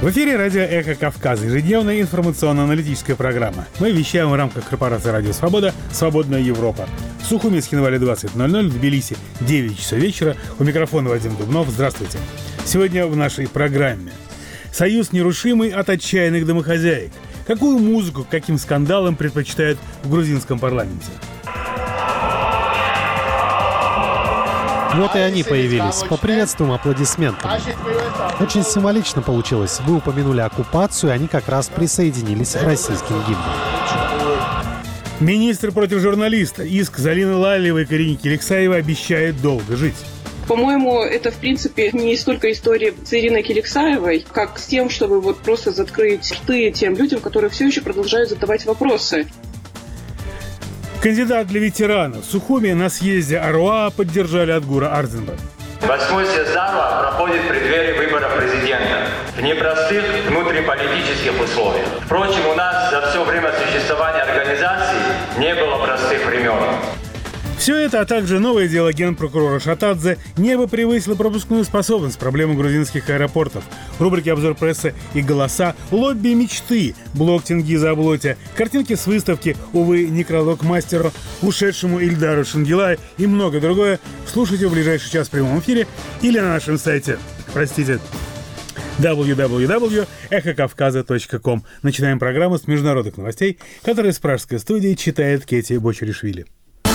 В эфире радио «Эхо Кавказа», ежедневная информационно-аналитическая программа. Мы вещаем в рамках корпорации «Радио Свобода» «Свободная Европа». В Сухуми, Схинвале 20:00, в Тбилиси 9 часов вечера. У микрофона Вадим Дубнов. Здравствуйте. Сегодня в нашей программе. Союз нерушимый от отчаянных домохозяек. Какую музыку, каким скандалам предпочитают в грузинском парламенте? Вот и они появились. Поприветствуем аплодисментами. Очень символично получилось. Вы упомянули оккупацию, и они как раз присоединились к российским гимнам. Министр против журналиста. Иск Залины Лалиевой и Карине Келексаевой обещает долго жить. По-моему, это, в принципе, не столько история с Ириной Келексаевой, как с тем, чтобы просто закрыть рты тем людям, которые все еще продолжают задавать вопросы. Кандидат для ветеранов. Сухуми на съезде АРОА поддержали Адгура Ардзинбек. 8-й съезд АРОА проходит в преддверии выборов президента в непростых внутриполитических условиях. Впрочем, у нас за все время существования организации не было простых времен. Все это, а также новое дело генпрокурора Шатадзе «Небо превысило пропускную способность. Проблемы грузинских аэропортов». Рубрики «Обзор прессы» и «Голоса», «Лобби мечты», блог Тенгиза Аблотя, картинки с выставки, увы, некролог мастеру, ушедшему Ильдару Шангилаю и многое другое слушайте в ближайший час в прямом эфире или на нашем сайте, www.echokavkaza.com. Начинаем программу с международных новостей, которые с пражской студии читает Кети Бочеришвили.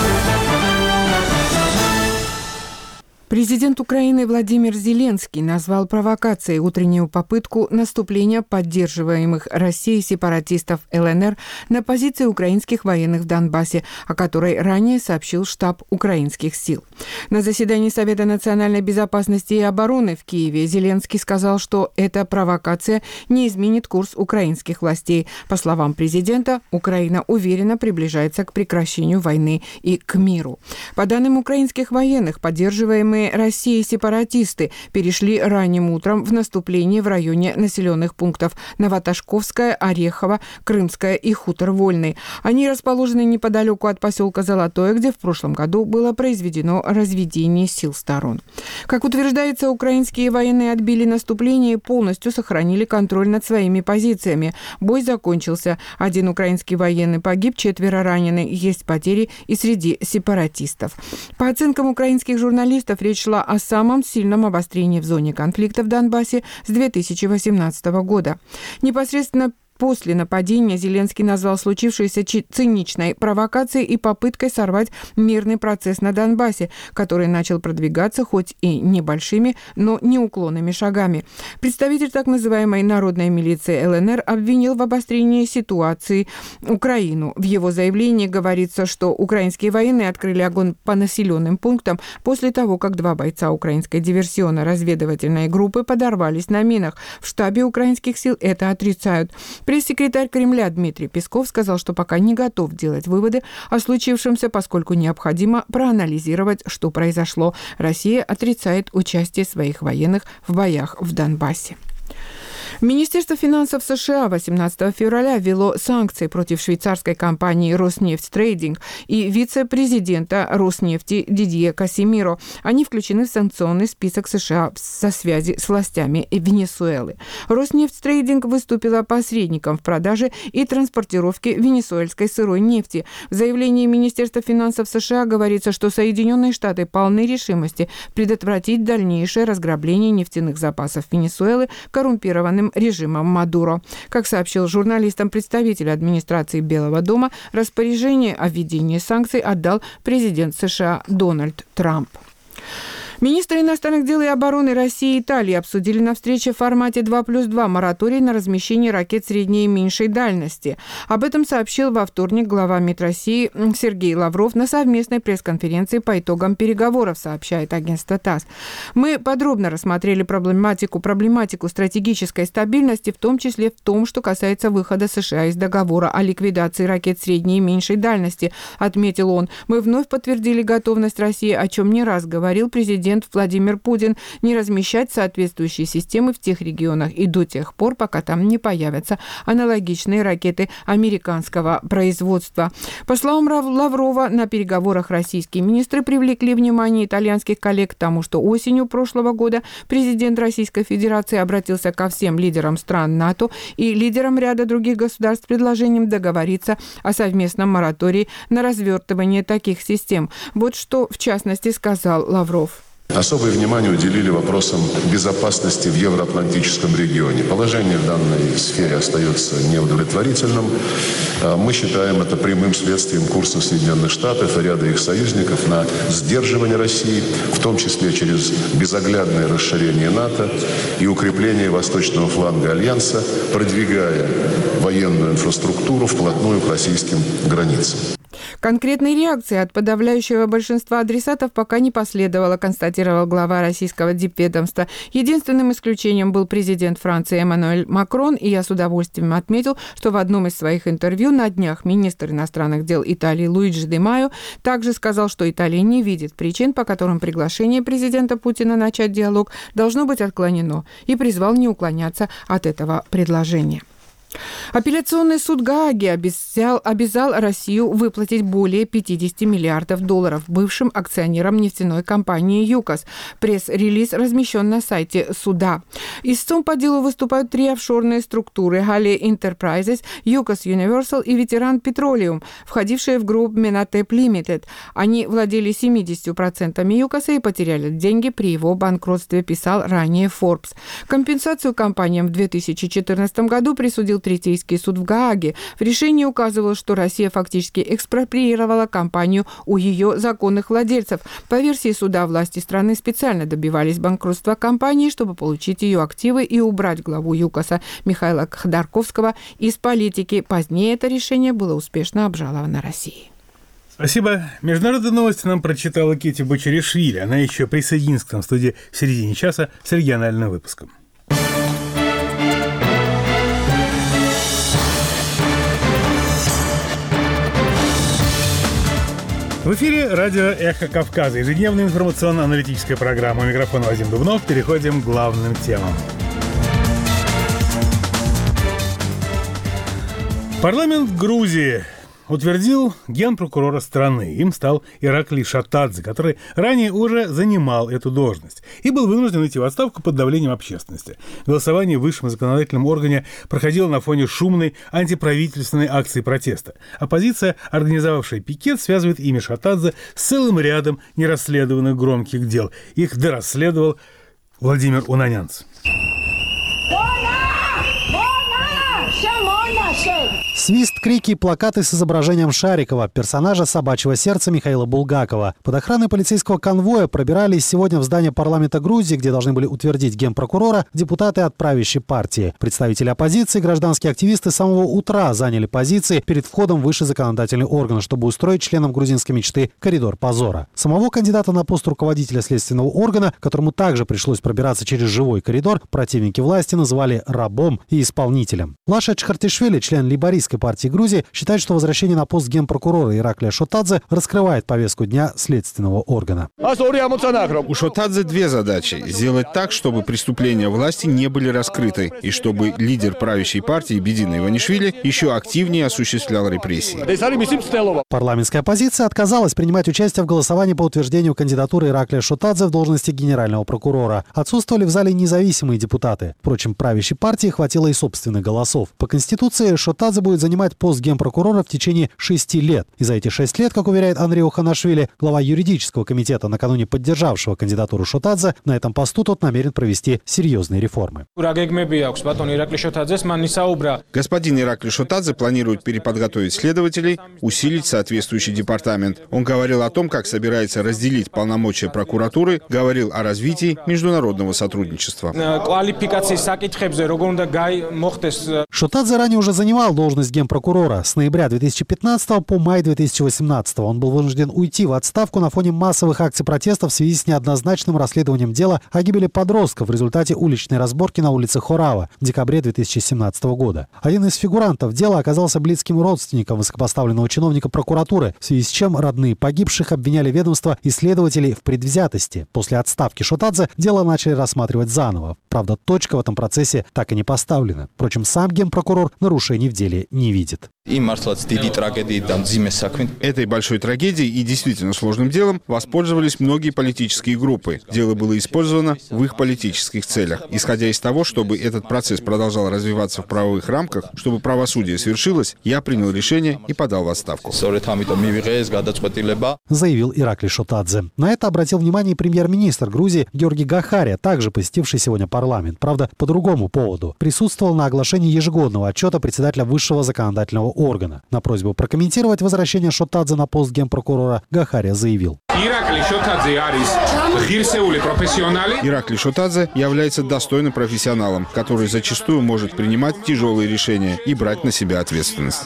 Президент Украины Владимир Зеленский назвал провокацией утреннюю попытку наступления поддерживаемых Россией сепаратистов ЛНР на позиции украинских военных в Донбассе, о которой ранее сообщил штаб украинских сил. На заседании Совета национальной безопасности и обороны в Киеве Зеленский сказал, что эта провокация не изменит курс украинских властей. По словам президента, Украина уверенно приближается к прекращению войны и к миру. По данным украинских военных, поддерживаемые Россией сепаратисты перешли ранним утром в наступление в районе населенных пунктов Новоташковская, Орехово, Крымская и Хутор Вольный. Они расположены неподалеку от поселка Золотое, где в прошлом году было произведено разведение сил сторон. Как утверждается, украинские военные отбили наступление и полностью сохранили контроль над своими позициями. Бой закончился. 1 украинский военный погиб, 4 ранены. Есть потери и среди сепаратистов. По оценкам украинских журналистов, речь шла о самом сильном обострении в зоне конфликта в Донбассе с 2018 года. Непосредственно после нападения Зеленский назвал случившееся циничной провокацией и попыткой сорвать мирный процесс на Донбассе, который начал продвигаться хоть и небольшими, но неуклонными шагами. Представитель так называемой народной милиции ЛНР обвинил в обострении ситуации Украину. В его заявлении говорится, что украинские военные открыли огонь по населенным пунктам после того, как 2 бойца украинской диверсионно-разведывательной группы подорвались на минах. В штабе украинских сил это отрицают. Пресс-секретарь Кремля Дмитрий Песков сказал, что пока не готов делать выводы о случившемся, поскольку необходимо проанализировать, что произошло. Россия отрицает участие своих военных в боях в Донбассе. Министерство финансов США 18 февраля ввело санкции против швейцарской компании «Роснефть Трейдинг» и вице-президента «Роснефти» Дидье Касимиро. Они включены в санкционный список США со связи с властями Венесуэлы. «Роснефть Трейдинг» выступила посредником в продаже и транспортировке венесуэльской сырой нефти. В заявлении Министерства финансов США говорится, что Соединенные Штаты полны решимости предотвратить дальнейшее разграбление нефтяных запасов Венесуэлы коррумпированным режимом Мадуро. Как сообщил журналистам представитель администрации Белого дома, распоряжение о введении санкций отдал президент США Дональд Трамп. Министры иностранных дел и обороны России и Италии обсудили на встрече в формате 2+2 мораторий на размещение ракет средней и меньшей дальности. Об этом сообщил во вторник глава МИД России Сергей Лавров на совместной пресс-конференции по итогам переговоров, сообщает агентство ТАСС. Мы подробно рассмотрели проблематику стратегической стабильности, в том числе в том, что касается выхода США из договора о ликвидации ракет средней и меньшей дальности, отметил он. Мы вновь подтвердили готовность России, о чем не раз говорил президент президент Владимир Путин не размещать соответствующие системы в тех регионах и до тех пор, пока там не появятся аналогичные ракеты американского производства. По словам Лаврова, на переговорах российские министры привлекли внимание итальянских коллег к тому, что осенью прошлого года президент Российской Федерации обратился ко всем лидерам стран НАТО и лидерам ряда других государств с предложением договориться о совместном моратории на развертывание таких систем. Вот что, в частности, сказал Лавров. Особое внимание уделили вопросам безопасности в евроатлантическом регионе. Положение в данной сфере остается неудовлетворительным. Мы считаем это прямым следствием курса Соединенных Штатов и ряда их союзников на сдерживание России, в том числе через безоглядное расширение НАТО и укрепление восточного фланга Альянса, продвигая военную инфраструктуру вплотную к российским границам. Конкретной реакции от подавляющего большинства адресатов пока не последовало, констатировал глава российского дипведомства. Единственным исключением был президент Франции Эммануэль Макрон, и я с удовольствием отметил, что в одном из своих интервью на днях министр иностранных дел Италии Луиджи Ди Майо также сказал, что Италия не видит причин, по которым приглашение президента Путина начать диалог должно быть отклонено, и призвал не уклоняться от этого предложения. Апелляционный суд Гааги обязал Россию выплатить более $50 миллиардов бывшим акционерам нефтяной компании ЮКОС. Пресс-релиз размещен на сайте суда. Истцом по делу выступают 3 офшорные структуры: Hale Enterprises, ЮКОС Universal и Ветеран Petroleum, входившие в группу Menatep Limited. Они владели 70% ЮКОСа и потеряли деньги при его банкротстве, писал ранее Forbes. Компенсацию компаниям в 2014 году присудил Третейский суд в Гааге. В решении указывалось, что Россия фактически экспроприировала компанию у ее законных владельцев. По версии суда, власти страны специально добивались банкротства компании, чтобы получить ее активы и убрать главу ЮКОСа Михаила Ходорковского из политики. Позднее это решение было успешно обжаловано Россией. Спасибо. Международные новости нам прочитала Кити Бочаришвили. Она еще присоединится к нам в студии в середине часа с региональным выпуском. В эфире радио «Эхо Кавказа», ежедневная информационно-аналитическая программа. У микрофона Вадим Дубнов. Переходим к главным темам. Парламент Грузии утвердил генпрокурора страны. Им стал Ираклий Шотадзе, который ранее уже занимал эту должность и был вынужден идти в отставку под давлением общественности. Голосование в высшем законодательном органе проходило на фоне шумной антиправительственной акции протеста. Оппозиция, организовавшая пикет, связывает имя Шотадзе с целым рядом нерасследованных громких дел. Их дорасследовал Владимир Унанянц. Свист, крики и плакаты с изображением Шарикова, персонажа «Собачьего сердца» Михаила Булгакова. Под охраной полицейского конвоя пробирались сегодня в здание парламента Грузии, где должны были утвердить генпрокурора, депутаты от правящей партии. Представители оппозиции и гражданские активисты с самого утра заняли позиции перед входом в высший законодательный орган, чтобы устроить членам грузинской мечты коридор позора. Самого кандидата на пост руководителя следственного органа, которому также пришлось пробираться через живой коридор, противники власти называли рабом и исполнителем. Лаша Чхартишвили, член лейбористской партии Грузии, считает, что возвращение на пост генпрокурора Ираклия Шотадзе раскрывает повестку дня следственного органа. У Шотадзе 2 задачи: сделать так, чтобы преступления власти не были раскрыты, и чтобы лидер правящей партии Бедина Иванишвили еще активнее осуществлял репрессии. Парламентская оппозиция отказалась принимать участие в голосовании по утверждению кандидатуры Ираклия Шотадзе в должности генерального прокурора. Отсутствовали в зале независимые депутаты. Впрочем, правящей партии хватило и собственных голосов. По Конституции Шотадзе будет занимать пост генпрокурора в течение 6 лет. И за эти 6 лет, как уверяет Андрей Оханашвили, глава юридического комитета, накануне поддержавшего кандидатуру Шотадзе, на этом посту тот намерен провести серьезные реформы. Господин Ираклий Шотадзе планирует переподготовить следователей, усилить соответствующий департамент. Он говорил о том, как собирается разделить полномочия прокуратуры, говорил о развитии международного сотрудничества. Шотадзе ранее уже занимал должность генпрокурора. С ноября 2015 по май 2018 он был вынужден уйти в отставку на фоне массовых акций протеста в связи с неоднозначным расследованием дела о гибели подростков в результате уличной разборки на улице Хорава в декабре 2017 года. Один из фигурантов дела оказался близким родственником высокопоставленного чиновника прокуратуры, в связи с чем родные погибших обвиняли ведомство и следователей в предвзятости. После отставки Шотадзе дело начали рассматривать заново. Правда, точка в этом процессе так и не поставлена. Впрочем, сам генпрокурор нарушений в деле не видит. Этой большой трагедией и действительно сложным делом воспользовались многие политические группы. Дело было использовано в их политических целях. Исходя из того, чтобы этот процесс продолжал развиваться в правовых рамках, чтобы правосудие свершилось, я принял решение и подал в отставку. Заявил Ираклий Шотадзе. На это обратил внимание премьер-министр Грузии Георгий Гахария, также посетивший сегодня парламент. Правда, по другому поводу. Присутствовал на оглашении ежегодного отчета председателя высшего законодательного органа. На просьбу прокомментировать возвращение Шотадзе на пост генпрокурора Гахария заявил. Ираклий Шотадзе является достойным профессионалом, который зачастую может принимать тяжелые решения и брать на себя ответственность.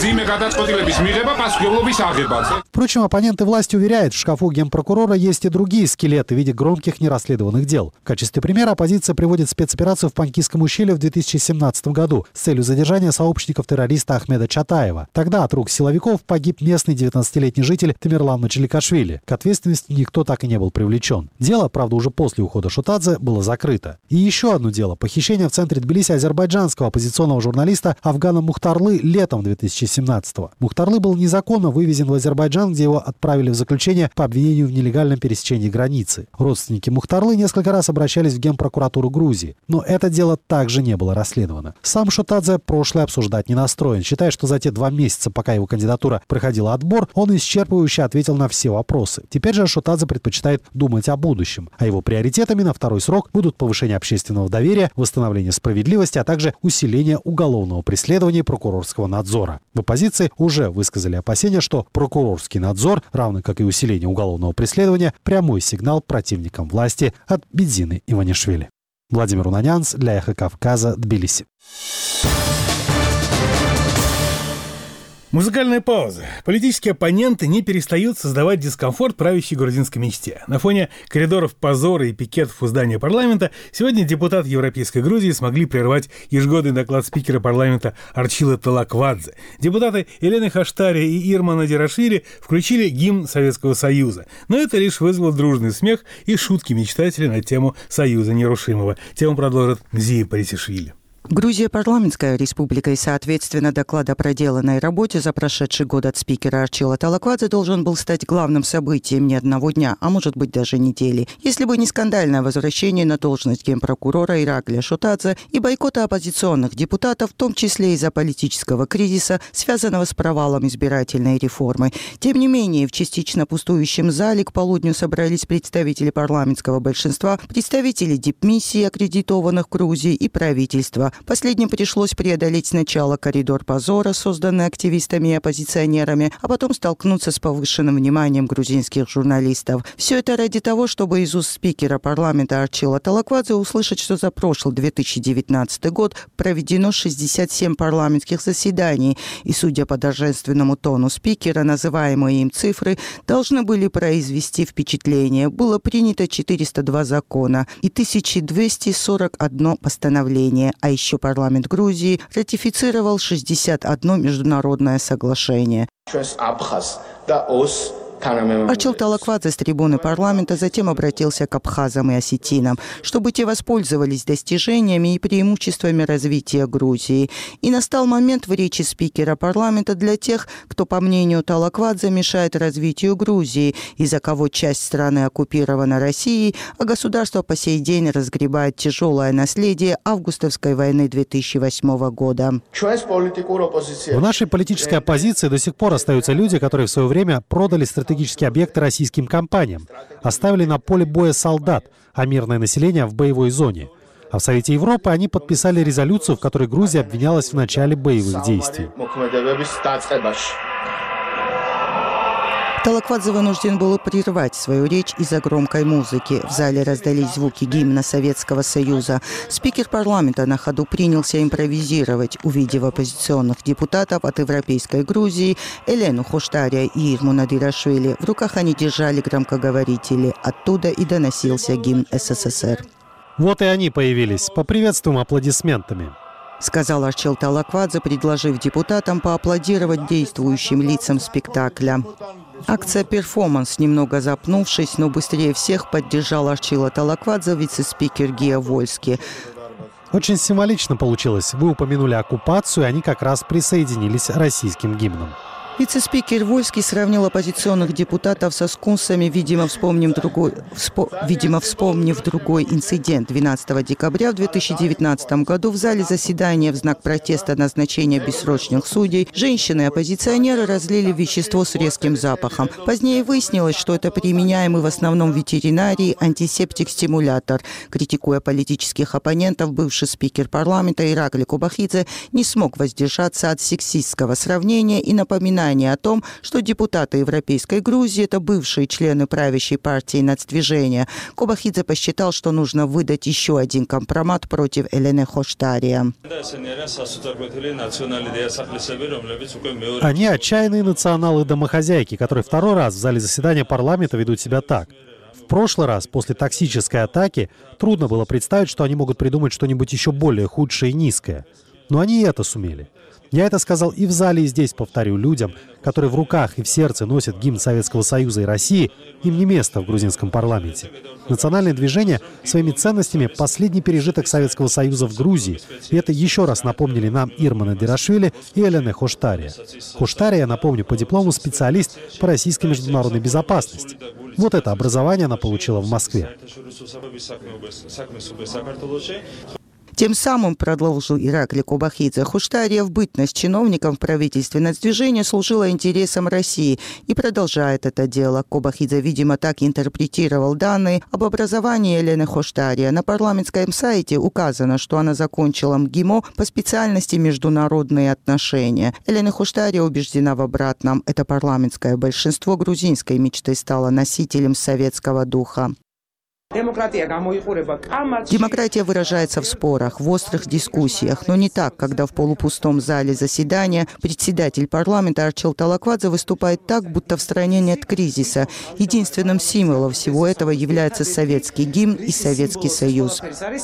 Впрочем, оппоненты власти уверяют, в шкафу генпрокурора есть и другие скелеты в виде громких нерасследованных дел. В качестве примера оппозиция приводит спецоперацию в Панкийском ущелье в 2017 году с целью задержания сообщников террориста Ахмеда Чатаева. Тогда от рук силовиков погиб местный 19-летний житель Тамерлан Мачеликашвили. К ответственности никто так и не был привлечен. Дело, правда, уже после ухода Шотадзе было закрыто. И еще одно дело – похищение в центре Тбилиси азербайджанского оппозиционного журналиста Афгана Мухтарлы летом 2017-го. Мухтарлы был незаконно вывезен в Азербайджан, где его отправили в заключение по обвинению в нелегальном пересечении границы. Родственники Мухтарлы несколько раз обращались в Генпрокуратуру Грузии, но это дело также не было расследовано. Сам Шотадзе прошлое обсуждать не настроен, считая, что за те 2 месяца, пока его кандидатура проходила отбор, он исчерпывающе ответил на все вопросы. Теперь же Шотадзе предпочитает думать о будущем, а его приоритетами на второй срок будут повышение общественного доверия, восстановление справедливости, а также усиление уголовного преследования и прокурорского надзора. В оппозиции уже высказали опасения, что прокурорский надзор, равно как и усиление уголовного преследования, прямой сигнал противникам власти от Бедзины Иванишвили. Владимир Унанянц для Эхо Кавказа, Тбилиси. Музыкальная пауза. Политические оппоненты не перестают создавать дискомфорт правящей грузинской мечте. На фоне коридоров позора и пикетов у здания парламента сегодня депутаты Европейской Грузии смогли прервать ежегодный доклад спикера парламента Арчила Талаквадзе. Депутаты Елена Хаштари и Ирма Надирашвили включили гимн Советского Союза. Но это лишь вызвало дружный смех и шутки мечтателей на тему Союза нерушимого. Тему продолжит Мзия Парисишвили. Грузия – парламентская республика, и, соответственно, доклад о проделанной работе за прошедший год от спикера Арчила Талаквадзе должен был стать главным событием не одного дня, а может быть даже недели, если бы не скандальное возвращение на должность генпрокурора Ираклия Шотадзе и бойкота оппозиционных депутатов, в том числе из-за политического кризиса, связанного с провалом избирательной реформы. Тем не менее, в частично пустующем зале к полудню собрались представители парламентского большинства, представители дипмиссий, аккредитованных в Грузии, и правительства. Последним пришлось преодолеть сначала коридор позора, созданный активистами и оппозиционерами, а потом столкнуться с повышенным вниманием грузинских журналистов. Все это ради того, чтобы из уст спикера парламента Арчила Талаквадзе услышать, что за прошлый 2019 год проведено 67 парламентских заседаний, и, судя по торжественному тону спикера, называемые им цифры должны были произвести впечатление. Было принято 402 закона и 1241 постановление, а еще парламент Грузии ратифицировал 61 международное соглашение. Арчил Талаквадзе с трибуны парламента затем обратился к абхазам и осетинам, чтобы те воспользовались достижениями и преимуществами развития Грузии. И настал момент в речи спикера парламента для тех, кто, по мнению Талаквадзе, мешает развитию Грузии, из-за кого часть страны оккупирована Россией, а государство по сей день разгребает тяжелое наследие августовской войны 2008 года. В нашей политической оппозиции до сих пор остаются люди, которые в свое время продали стратегические объекты российским компаниям, оставили на поле боя солдат, а мирное население в боевой зоне. А в Совете Европы они подписали резолюцию, в которой Грузия обвинялась в начале боевых действий. Талаквадзе вынужден был прервать свою речь из-за громкой музыки. В зале раздались звуки гимна Советского Союза. Спикер парламента на ходу принялся импровизировать, увидев оппозиционных депутатов от Европейской Грузии Элену Хоштария и Ирму Надирашвили. В руках они держали громкоговорители. Оттуда и доносился гимн СССР. Вот и они появились. Поприветствуем аплодисментами. Сказал Арчил Талаквадзе, предложив депутатам поаплодировать действующим лицам спектакля. Акция «Перформанс», немного запнувшись, но быстрее всех поддержал Арчила Талаквадзе вице-спикер Гия Вольски. Очень символично получилось. Вы упомянули оккупацию, и они как раз присоединились к российским гимнам. Вице-спикер Вольский сравнил оппозиционных депутатов со скунсами, видимо, вспомнив другой инцидент. 12 декабря в 2019 году в зале заседания в знак протеста назначения бессрочных судей женщины-оппозиционеры разлили вещество с резким запахом. Позднее выяснилось, что это применяемый в основном в ветеринарии антисептик-стимулятор. Критикуя политических оппонентов, бывший спикер парламента Иракли Кобахидзе не смог воздержаться от сексистского сравнения и напоминания о том, что депутаты Европейской Грузии – это бывшие члены правящей партии нацдвижения. Кобахидзе посчитал, что нужно выдать еще один компромат против Элены Хоштария. Они отчаянные националы-домохозяйки, которые второй раз в зале заседания парламента ведут себя так. В прошлый раз, после токсической атаки, трудно было представить, что они могут придумать что-нибудь еще более худшее и низкое. Но они и это сумели. Я это сказал и в зале, и здесь повторю людям, которые в руках и в сердце носят гимн Советского Союза и России, им не место в грузинском парламенте. Национальное движение своими ценностями – последний пережиток Советского Союза в Грузии. И это еще раз напомнили нам Ирма Надирашвили и Элена Хоштария. Хоштария, напомню, по диплому специалист по российской международной безопасности. Вот это образование она получила в Москве. Тем самым, продолжил Иракли Кобахидзе, Хоштария в бытность чиновником в правительстве нацдвижения служила интересам России и продолжает это дело. Кобахидзе, видимо, так интерпретировал данные об образовании Элены Хоштария. На парламентском сайте указано, что она закончила МГИМО по специальности международные отношения. Элена Хоштария убеждена в обратном. Это парламентское большинство грузинской мечты стало носителем советского духа. Демократия выражается в спорах, в острых дискуссиях, но не так, когда в полупустом зале заседания председатель парламента Арчил Талаквадзе выступает так, будто в стране нет кризиса. Единственным символом всего этого является советский гимн и Советский Союз.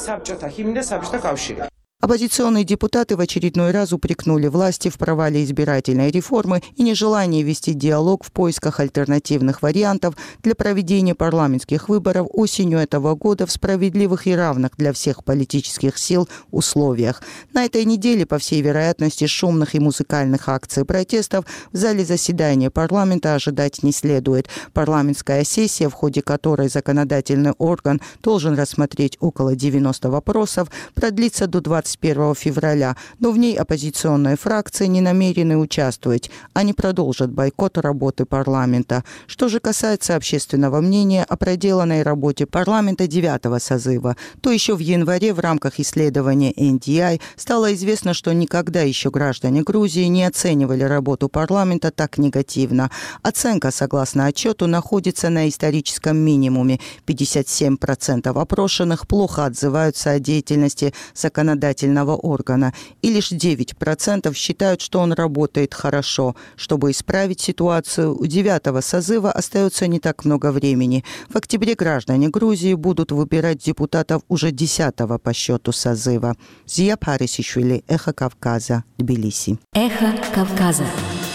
Оппозиционные депутаты в очередной раз упрекнули власти в провале избирательной реформы и нежелании вести диалог в поисках альтернативных вариантов для проведения парламентских выборов осенью этого года в справедливых и равных для всех политических сил условиях. На этой неделе, по всей вероятности, шумных и музыкальных акций протестов в зале заседания парламента ожидать не следует. Парламентская сессия, в ходе которой законодательный орган должен рассмотреть около 90 вопросов, продлится до 21 февраля, но в ней оппозиционные фракции не намерены участвовать. Они продолжат бойкот работы парламента. Что же касается общественного мнения о проделанной работе парламента 9-го созыва, то еще в январе в рамках исследования NDI стало известно, что никогда еще граждане Грузии не оценивали работу парламента так негативно. Оценка, согласно отчету, находится на историческом минимуме. 57% опрошенных плохо отзываются о деятельности законодательного органа, и лишь 9% считают, что он работает хорошо. Чтобы исправить ситуацию, у 9-го созыва остается не так много времени. В октябре граждане Грузии будут выбирать депутатов уже 10-го по счету созыва. Зия Парисишвили, Эхо Кавказа, Тбилиси. Эхо Кавказа.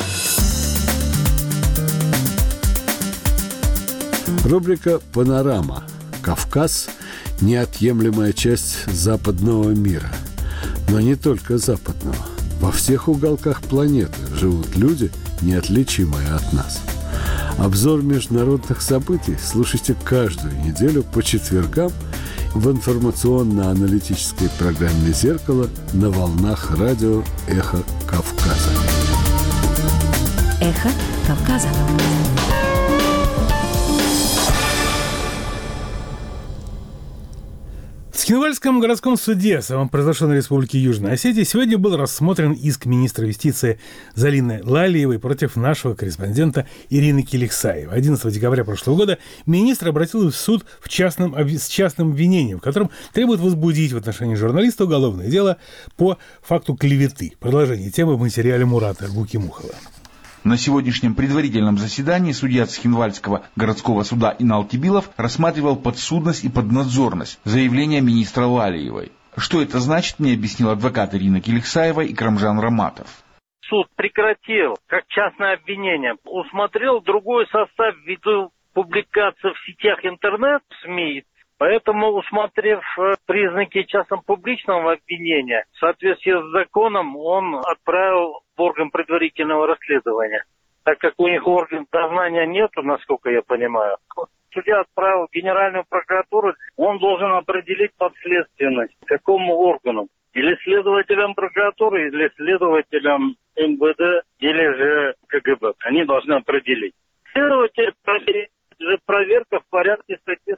Рубрика «Панорама». Кавказ – неотъемлемая часть западного мира. Но не только западного. Во всех уголках планеты живут люди, неотличимые от нас. Обзор международных событий слушайте каждую неделю по четвергам в информационно-аналитической программе «Зеркало» на волнах радио «Эхо Кавказа». Эхо Кавказа. Цхинвальском городском суде самопровозглашенной Республики Южная Осетия сегодня был рассмотрен иск министра юстиции Залины Лалиевой против нашего корреспондента Ирины Келексаевой. 11 декабря прошлого года министр обратился в суд с частным обвинением, в котором требует возбудить в отношении журналиста уголовное дело по факту клеветы. Продолжение темы в материале Мурата Гукимухова. На сегодняшнем предварительном заседании судья Цхинвальского городского суда Инал Тибилов рассматривал подсудность и поднадзорность заявления министра Лалиевой. Что это значит, мне объяснил адвокат Ирина Келексаева и Икрамжан Раматов. Суд прекратил как частное обвинение, усмотрел другой состав ввиду публикации в сетях интернет, СМИ. Поэтому, усмотрев признаки частно-публичного обвинения, в соответствии с законом, он отправил в орган предварительного расследования. Так как у них орган дознания нету, насколько я понимаю, судья отправил в Генеральную прокуратуру, он должен определить подследственность, какому органу. Или следователям прокуратуры, или следователям МВД, или же КГБ. Они должны определить. Следователь проверит. Это проверка в порядке статьи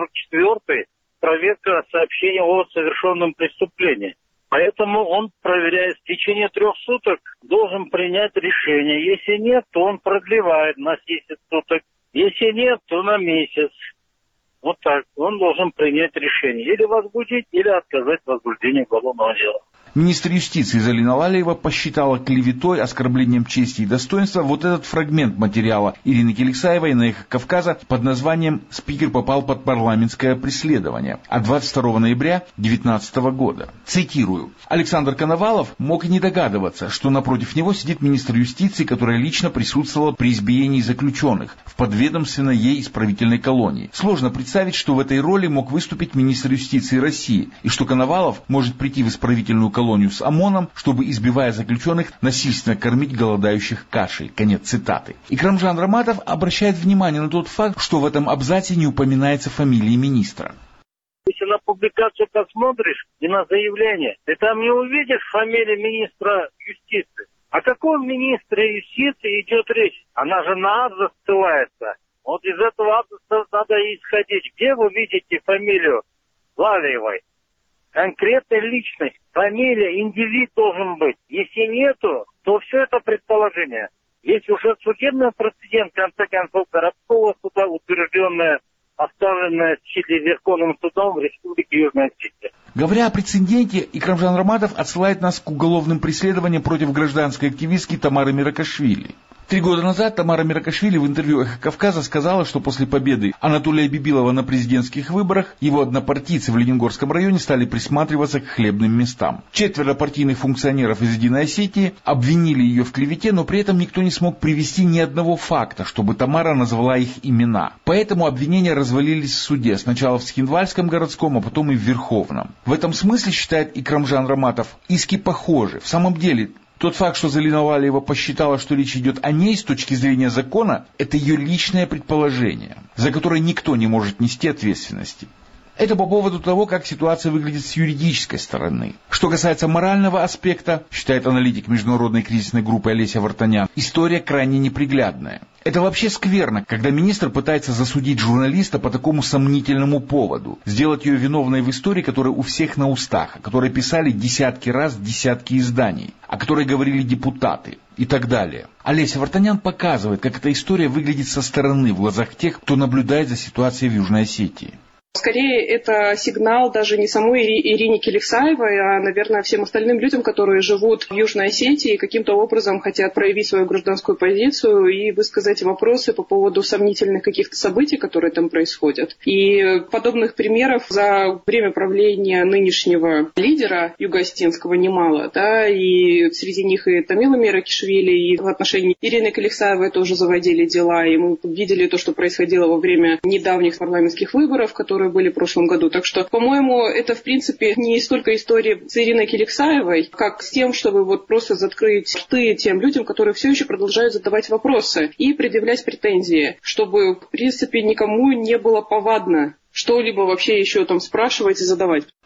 144, проверка сообщения о совершенном преступлении. Поэтому он, проверяя в течение 3 суток, должен принять решение. Если нет, то он продлевает на 10 суток. Если нет, то на месяц. Вот так. Он должен принять решение. Или возбудить, или отказать в возбуждении уголовного дела. Министр юстиции Залина Лалиева посчитала клеветой, оскорблением чести и достоинства вот этот фрагмент материала Ирины Келексаевой на «Эхо Кавказа» под названием «Спикер попал под парламентское преследование» от 22 ноября 2019 года. Цитирую. Александр Коновалов мог и не догадываться, что напротив него сидит министр юстиции, которая лично присутствовала при избиении заключенных в подведомственной ей исправительной колонии. Сложно представить, что в этой роли мог выступить министр юстиции России, и что Коновалов может прийти в исправительную колонию с ОМОНом, чтобы, избивая заключенных, насильственно кормить голодающих кашей. Конец цитаты. Икрамжан Раматов обращает внимание на тот факт, что в этом абзаце не упоминается фамилии министра. Если на публикацию посмотришь и на заявление, ты там не увидишь фамилии министра юстиции. О каком министре юстиции идет речь? Она же на абзац ссылается. Вот из этого абзаца надо исходить. Где вы видите фамилию Лалиевой? Конкретная личность, фамилия, индивид должен быть. Если нету, то все это предположение. Есть уже судебный прецедент, в конце концов, городского суда, утвержденное, оставленное чуть ли Верховным судом в Республике Южная Осетия. Говоря о прецеденте, Икрамжан Раматов отсылает нас к уголовным преследованиям против гражданской активистки Тамары Миракашвили. 3 года назад Тамара Миракашвили в интервью «Эхо Кавказа» сказала, что после победы Анатолия Бибилова на президентских выборах его однопартийцы в Ленингорском районе стали присматриваться к хлебным местам. 4 партийных функционеров из Единой Осетии обвинили ее в клевете, но при этом никто не смог привести ни одного факта, чтобы Тамара назвала их имена. Поэтому обвинения развалились в суде, сначала в Цхинвальском городском, а потом и в Верховном. В этом смысле, считает Икрамжан Раматов, иски похожи. В самом деле, тот факт, что Залина Лалиева посчитала, что речь идет о ней с точки зрения закона, это ее личное предположение, за которое никто не может нести ответственности. Это по поводу того, как ситуация выглядит с юридической стороны. Что касается морального аспекта, считает аналитик международной кризисной группы Олеся Вартанян, история крайне неприглядная. Это вообще скверно, когда министр пытается засудить журналиста по такому сомнительному поводу, сделать ее виновной в истории, которая у всех на устах, о которой писали десятки раз десятки изданий, о которой говорили депутаты и так далее. Олеся Вартанян показывает, как эта история выглядит со стороны в глазах тех, кто наблюдает за ситуацией в Южной Осетии. Скорее, это сигнал даже не самой Ирине Келексаевой, а, наверное, всем остальным людям, которые живут в Южной Осетии и каким-то образом хотят проявить свою гражданскую позицию и высказать вопросы по поводу сомнительных каких-то событий, которые там происходят. И подобных примеров за время правления нынешнего лидера юго-осетинского немало, да, и среди них и Тамила Миракашвили, и в отношении Ирины Келексаевой тоже заводили дела, и мы видели то, что происходило во время недавних парламентских выборов, которые были в прошлом году. Так что, по-моему, это, в принципе, не столько история с Ириной Келексаевой, как с тем, чтобы вот просто закрыть рты тем людям, которые все еще продолжают задавать вопросы и предъявлять претензии, чтобы, в принципе, никому не было повадно что-либо вообще еще там спрашивать и задавать.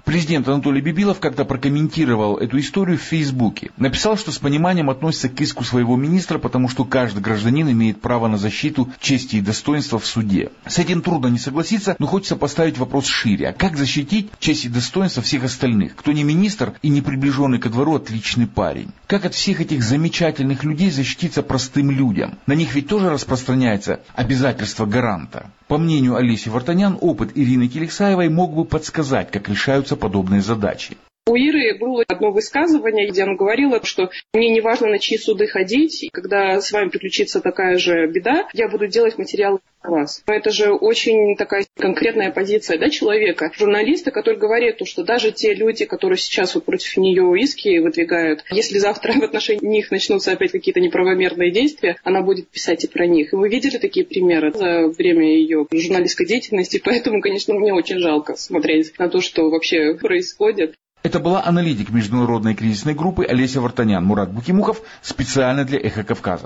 Президент Анатолий Бибилов как-то прокомментировал эту историю в Фейсбуке. Написал, что с пониманием относится к иску своего министра, потому что каждый гражданин имеет право на защиту чести и достоинства в суде. С этим трудно не согласиться, но хочется поставить вопрос шире. А как защитить честь и достоинство всех остальных? Кто не министр и не приближенный ко двору отличный парень? Как от всех этих замечательных людей защититься простым людям? На них ведь тоже распространяется обязательство гаранта. По мнению Олеси Вартанян, опыт Ирины Келексаевой мог бы подсказать, как решаются подобные задачи. У Иры было одно высказывание, где она говорила, что мне не важно, на чьи суды ходить, и когда с вами приключится такая же беда, я буду делать материалы о вас. Это же очень такая конкретная позиция, да, человека, журналиста, который говорит, что даже те люди, которые сейчас вот против нее иски выдвигают, если завтра в отношении них начнутся опять какие-то неправомерные действия, она будет писать и про них. И вы видели такие примеры за время ее журналистской деятельности, поэтому, конечно, мне очень жалко смотреть на то, что вообще происходит. Это была аналитик международной кризисной группы Олеся Вартанян. Мурат Букимухов специально для «Эхо Кавказа».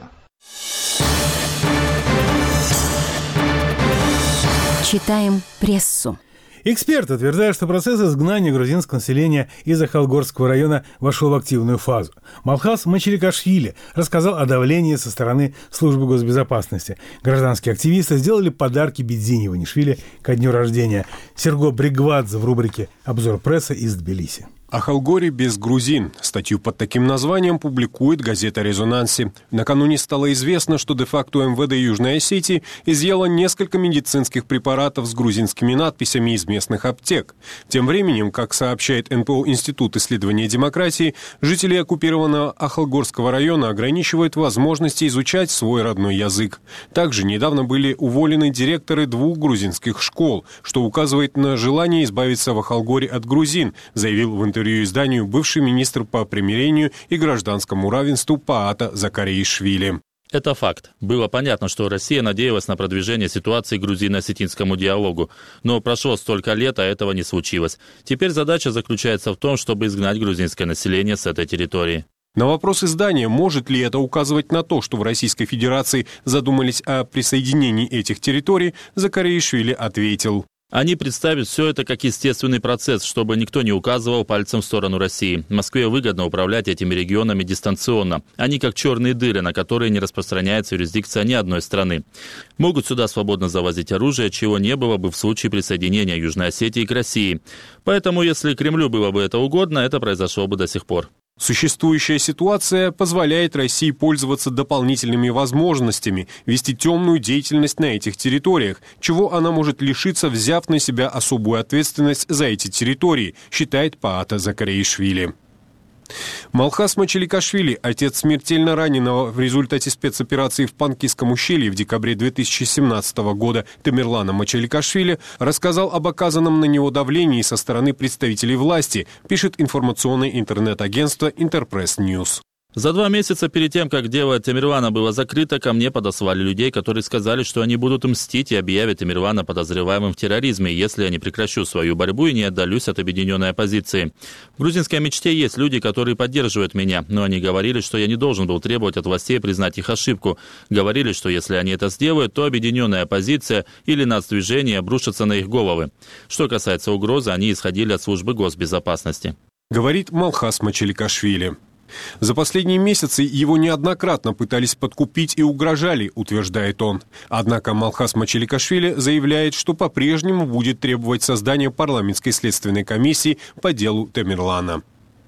Читаем прессу. Эксперты утверждают, что процесс изгнания грузинского населения из Ахалгорского района вошел в активную фазу. Малхас Мачеликашвили рассказал о давлении со стороны службы госбезопасности. Гражданские активисты сделали подарки Бедзине Иванишвили ко дню рождения. Серго Бригвадзе в рубрике «Обзор прессы» из Тбилиси. Ахалгори без грузин. Статью под таким названием публикует газета «Резонанси». Накануне стало известно, что де-факто МВД Южной Осетии изъяло несколько медицинских препаратов с грузинскими надписями из местных аптек. Тем временем, как сообщает НПО «Институт исследования демократии», жители оккупированного Ахалгорского района ограничивают возможности изучать свой родной язык. Также недавно были уволены директоры 2 грузинских школ, что указывает на желание избавиться в Ахалгоре от грузин, заявил в интервью изданию бывший министр по примирению и гражданскому равенству Паата Закариишвили. Это факт. Было понятно, что Россия надеялась на продвижение ситуации к грузино-осетинскому диалогу. Но прошло столько лет, а этого не случилось. Теперь задача заключается в том, чтобы изгнать грузинское население с этой территории. На вопрос издания, может ли это указывать на то, что в Российской Федерации задумались о присоединении этих территорий, Закариишвили ответил. Они представят все это как естественный процесс, чтобы никто не указывал пальцем в сторону России. Москве выгодно управлять этими регионами дистанционно. Они как черные дыры, на которые не распространяется юрисдикция ни одной страны. Могут сюда свободно завозить оружие, чего не было бы в случае присоединения Южной Осетии к России. Поэтому, если Кремлю было бы это угодно, это произошло бы до сих пор. Существующая ситуация позволяет России пользоваться дополнительными возможностями, вести темную деятельность на этих территориях, чего она может лишиться, взяв на себя особую ответственность за эти территории, считает Паата Закариишвили. Малхас Мачеликашвили, отец смертельно раненого в результате спецоперации в Панкисском ущелье в декабре 2017 года Тамерлана Мачеликашвили, рассказал об оказанном на него давлении со стороны представителей власти, пишет информационное интернет-агентство Интерпресс Ньюс. За 2 месяца перед тем, как дело Тамерлана было закрыто, ко мне подослали людей, которые сказали, что они будут мстить и объявят Тамерлана подозреваемым в терроризме, если я не прекращу свою борьбу и не отдалюсь от объединенной оппозиции. В грузинской мечте есть люди, которые поддерживают меня, но они говорили, что я не должен был требовать от властей признать их ошибку. Говорили, что если они это сделают, то объединенная оппозиция или нацдвижение обрушатся на их головы. Что касается угрозы, они исходили от службы госбезопасности. Говорит Малхас Мачеликашвили. За последние месяцы его неоднократно пытались подкупить и угрожали, утверждает он. Однако Малхас Мачеликашвили заявляет, что по-прежнему будет требовать создания парламентской следственной комиссии по делу Тамерлана.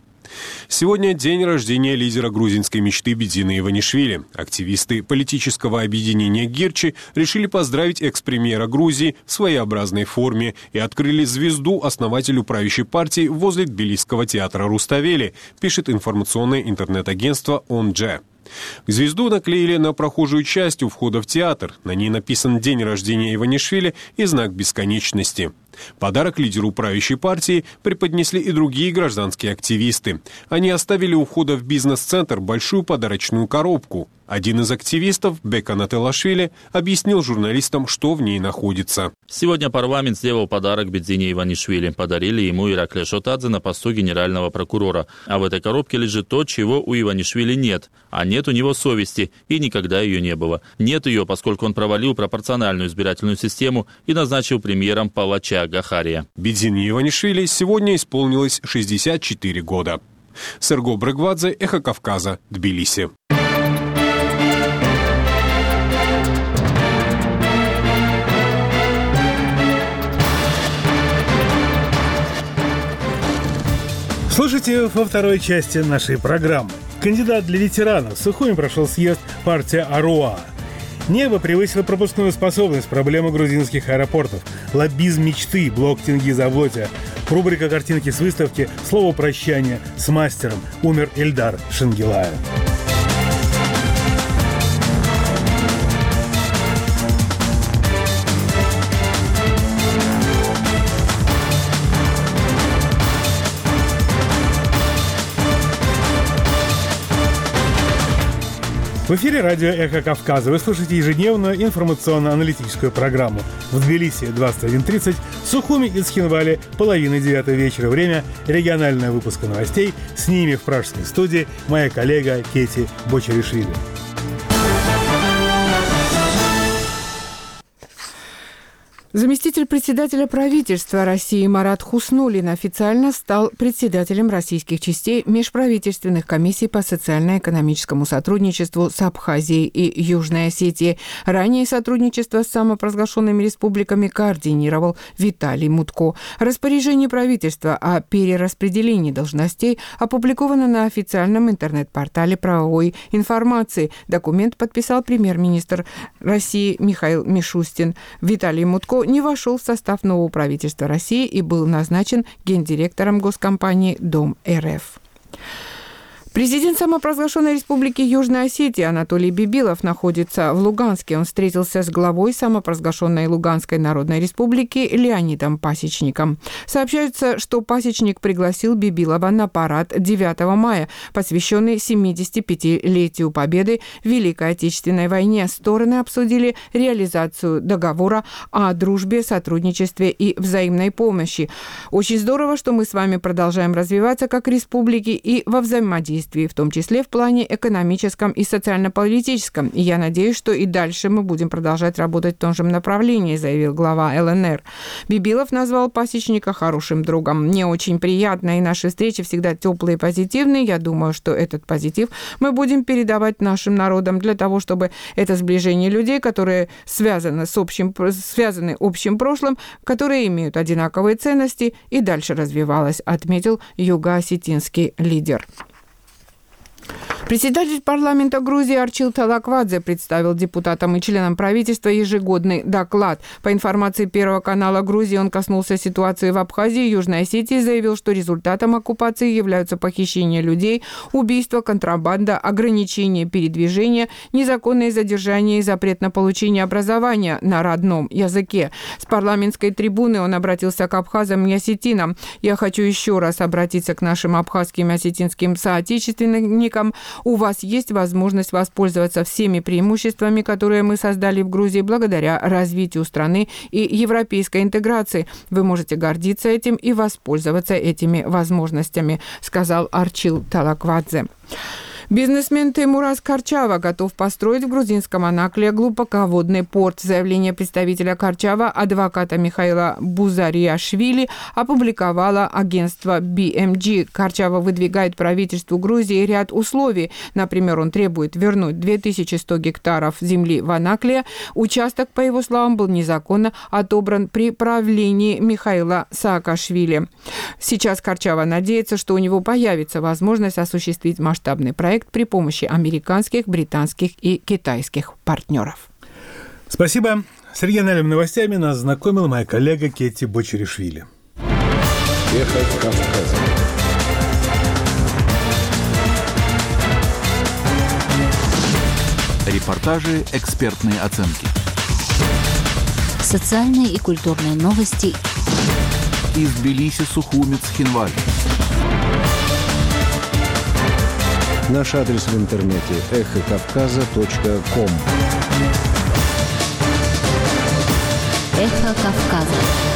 Сегодня день рождения лидера грузинской мечты Бедзины Иванишвили. Активисты политического объединения «Гирчи» решили поздравить экс-премьера Грузии в своеобразной форме и открыли звезду основателю правящей партии возле Тбилисского театра Руставели, пишет информационное интернет-агентство «Он-Дже». Звезду наклеили на прохожую часть у входа в театр. На ней написан день рождения Иванишвили и знак бесконечности. Подарок лидеру правящей партии преподнесли и другие гражданские активисты. Они оставили у входа в бизнес-центр большую подарочную коробку. Один из активистов, Бекан Ателашвили, объяснил журналистам, что в ней находится. Сегодня парламент сделал подарок Бедзине Иванишвили. Подарили ему Ираклия Шотадзе на посту генерального прокурора. А в этой коробке лежит то, чего у Иванишвили нет. А нет у него совести, и никогда ее не было. Нет ее, поскольку он провалил пропорциональную избирательную систему и назначил премьером палача Гахария. Бедзине Иванишвили сегодня исполнилось 64 года. Серго Брыгвадзе, Эхо Кавказа, Тбилиси. Слушайте во второй части нашей программы. Кандидат для ветеранов. В Сухуми прошел съезд партия Аруа. Небо превысило пропускную способность, проблемы грузинских аэропортов, лоббизм мечты, блок Тенгиза-Авлотия, рубрика «Картинки с выставки», слово прощания с мастером, умер Эльдар Шенгелаев. В эфире радио «Эхо Кавказа». Вы слушаете ежедневную информационно-аналитическую программу. В Тбилиси 21:30, в Сухуми и Цхинвале 8:30 вечера. Время регионального выпуска новостей. С ними в пражской студии моя коллега Кети Бочаришвили. Заместитель председателя правительства России Марат Хуснуллин официально стал председателем российских частей межправительственных комиссий по социально-экономическому сотрудничеству с Абхазией и Южной Осетией. Ранее сотрудничество с самопровозглашенными республиками координировал Виталий Мутко. Распоряжение правительства о перераспределении должностей опубликовано на официальном интернет-портале правовой информации. Документ подписал премьер-министр России Михаил Мишустин. Виталий Мутко не вошел в состав нового правительства России и был назначен гендиректором госкомпании «Дом РФ». Президент самопровозглашенной республики Южной Осетии Анатолий Бибилов находится в Луганске. Он встретился с главой самопровозглашенной Луганской Народной Республики Леонидом Пасечником. Сообщается, что Пасечник пригласил Бибилова на парад 9 мая, посвященный 75-летию победы в Великой Отечественной войне. Стороны обсудили реализацию договора о дружбе, сотрудничестве и взаимной помощи. Очень здорово, что мы с вами продолжаем развиваться как республики и во взаимодействии, в том числе в плане экономическом и социально-политическом. И я надеюсь, что и дальше мы будем продолжать работать в том же направлении, заявил глава ЛНР. Бибилов назвал Пасечника хорошим другом. Мне очень приятно, и наши встречи всегда теплые и позитивные. Я думаю, что этот позитив мы будем передавать нашим народам для того, чтобы это сближение людей, которые связаны общим прошлым, которые имеют одинаковые ценности, и дальше развивалось, отметил юго-осетинский лидер. Председатель парламента Грузии Арчил Талаквадзе представил депутатам и членам правительства ежегодный доклад. По информации Первого канала Грузии, он коснулся ситуации в Абхазии и Южной Осетии и заявил, что результатом оккупации являются похищение людей, убийства, контрабанда, ограничение передвижения, незаконное задержание и запрет на получение образования на родном языке. С парламентской трибуны он обратился к абхазам и осетинам. «Я хочу еще раз обратиться к нашим абхазским и осетинским соотечественникам. У вас есть возможность воспользоваться всеми преимуществами, которые мы создали в Грузии благодаря развитию страны и европейской интеграции. Вы можете гордиться этим и воспользоваться этими возможностями», сказал Арчил Талаквадзе. Бизнесмен Теймураз Карчава готов построить в грузинском Анакле глубоководный порт. Заявление представителя Карчава, адвоката Михаила Бузариашвили, опубликовало агентство BMG. Карчава выдвигает правительству Грузии ряд условий. Например, он требует вернуть 2100 гектаров земли в Анакле. Участок, по его словам, был незаконно отобран при правлении Михаила Саакашвили. Сейчас Карчава надеется, что у него появится возможность осуществить масштабный проект при помощи американских, британских и китайских партнеров. Спасибо. С региональными новостями нас знакомила моя коллега Кетти Бочаришвили. Эхо Кавказа. Репортажи, экспертные оценки. Социальные и культурные новости. Из Тбилиси, Сухуми, Цхинвали. Наш адрес в интернете эхокавказа.ком. Эхо Кавказа.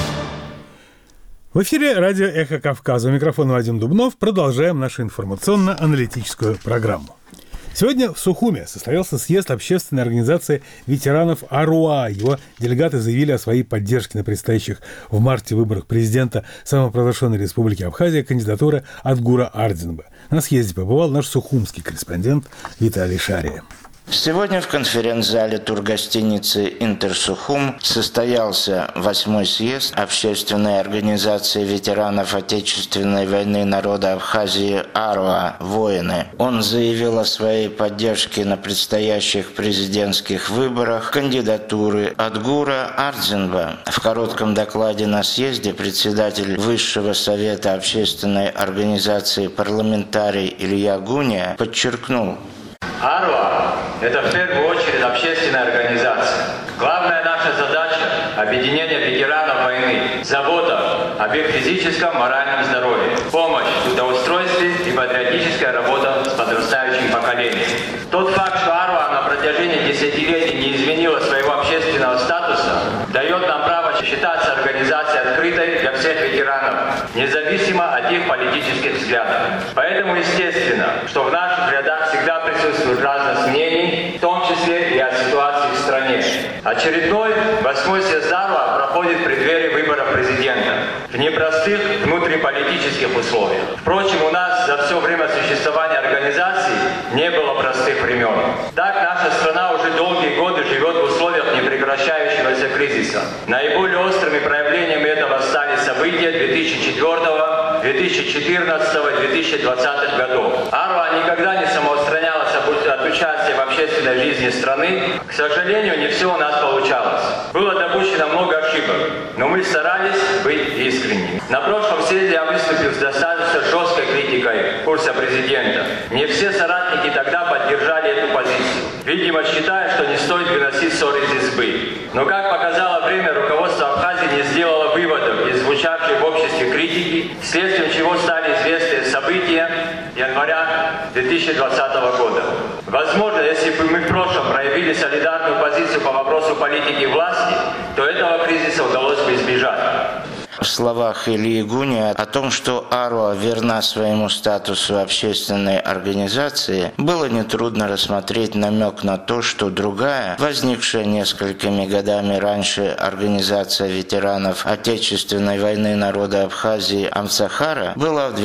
В эфире радио «Эхо Кавказа». У микрофона Вадим Дубнов. Продолжаем нашу информационно-аналитическую программу. Сегодня в Сухуме состоялся съезд общественной организации ветеранов АРУА. Его делегаты заявили о своей поддержке на предстоящих в марте выборах президента самопровозглашенной республики Абхазия кандидатуры Адгура Ардзинба. На съезде побывал наш сухумский корреспондент Виталий Шария. Сегодня в конференц-зале тургостиницы «Интерсухум» состоялся 8-й съезд общественной организации ветеранов Отечественной войны народа Абхазии АРУА «Воины». Он заявил о своей поддержке на предстоящих президентских выборах кандидатуры Адгура Ардзинба. В коротком докладе на съезде председатель Высшего совета общественной организации парламентарий Илья Гуния подчеркнул: АРУА – это в первую очередь общественная организация. Главная наша задача – объединение ветеранов войны, забота об их физическом, моральном здоровье, помощь в трудоустройстве и патриотическая работа с подрастающим поколением. Тот факт, что АРУА на протяжении десятилетий не изменила своего общественного статуса, дает нам право считаться организацией открытой для всех ветеранов, независимо от их политических взглядов. Поэтому естественно, что в наших рядах всегда присутствует разность мнений, в том числе и о ситуации в стране. Очередной 8-й съезд АРУА проходит в преддверии выборов президента в непростых внутриполитических условиях. Впрочем, у нас за все время существования организации не было простых времен. Так наша страна уже долгие годы живет в условиях непрекращающегося кризиса. Наиболее острыми проявлениями этого стали события 2004, 2014 и 2020 годов. АРУА никогда не самоустранялась от участия в общественной жизни страны. К сожалению, не все у нас получалось. Было допущено много ошибок, но мы старались быть искренними. На прошлом съезде я выступил с достаточно жесткой критикой курса президента. Не все соратники тогда поддержали эту позицию, видимо, считая, что не стоит выносить ссор из избы. Но, как показало время, руководство Абхазии не сделало выводов из звучавшей в обществе критики, следствием чего стали известные события января 2020 года. Возможно, если бы мы в прошлом проявили солидарную позицию по вопросу политики и власти, то этого кризиса удалось бы избежать. В словах Ильи Гуния о том, что АРУА верна своему статусу общественной организации, было нетрудно рассмотреть намек на то, что другая, возникшая несколькими годами раньше организация ветеранов Отечественной войны народа Абхазии Амцахара была в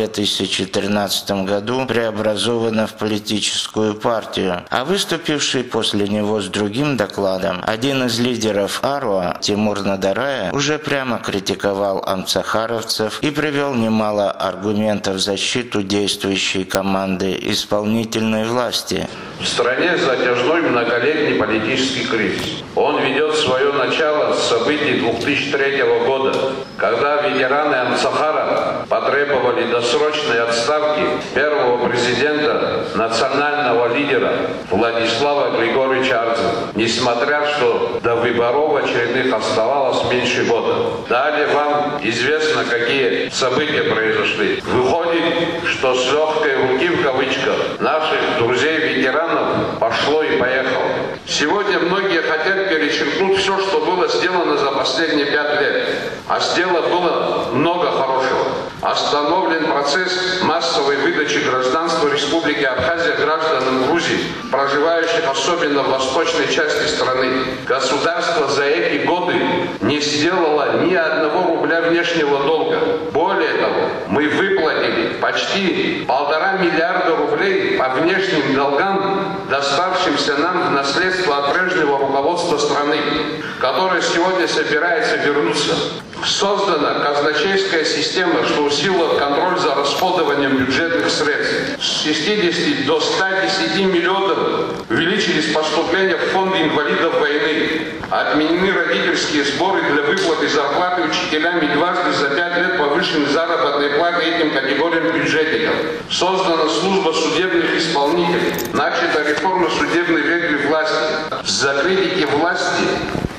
2013 году преобразована в политическую партию, а выступивший после него с другим докладом один из лидеров АРУА, Тимур Надарая, уже прямо критиковал амцахаровцев и привел немало аргументов в защиту действующей команды исполнительной власти. В стране затяжной многолетний политический кризис. Он ведет свое начало с событий 2003 года, когда ветераны Амцахара потребовали досрочной отставки первого президента, национального лидера Владислава Григорьевича Ардзинба, несмотря что до выборов очередных оставалось меньше года. Далее вам известно, какие события произошли. Выходит, что с легкой руки, в кавычках, наших друзей-ветеранов пошло и поехало. Сегодня многие хотят перечеркнуть все, что было сделано за последние 5 лет. А сделано было много хорошего. Остановлен процесс массовой выдачи гражданства Республики Абхазия гражданам Грузии, проживающих особенно в восточной части страны. Государство за эти годы не сделало ни одного рубля внешнего долга. Более того, мы выплатили почти 1,5 миллиарда рублей по внешним долгам, доставшимся нам в наследство от прежнего руководства страны, которое сегодня собирается вернуться. Создана казначейская система, что усилила контроль за расходованием бюджетных средств. С 60 до 110 миллионов увеличились поступления в фонд инвалидов войны. Отменены родительские сборы для выплаты зарплаты учителям и дважды за 5 лет повышены заработные платы этим категориям бюджетников. Создана служба судебных исполнителей. Начата реформа судебной ветви власти. За критики власти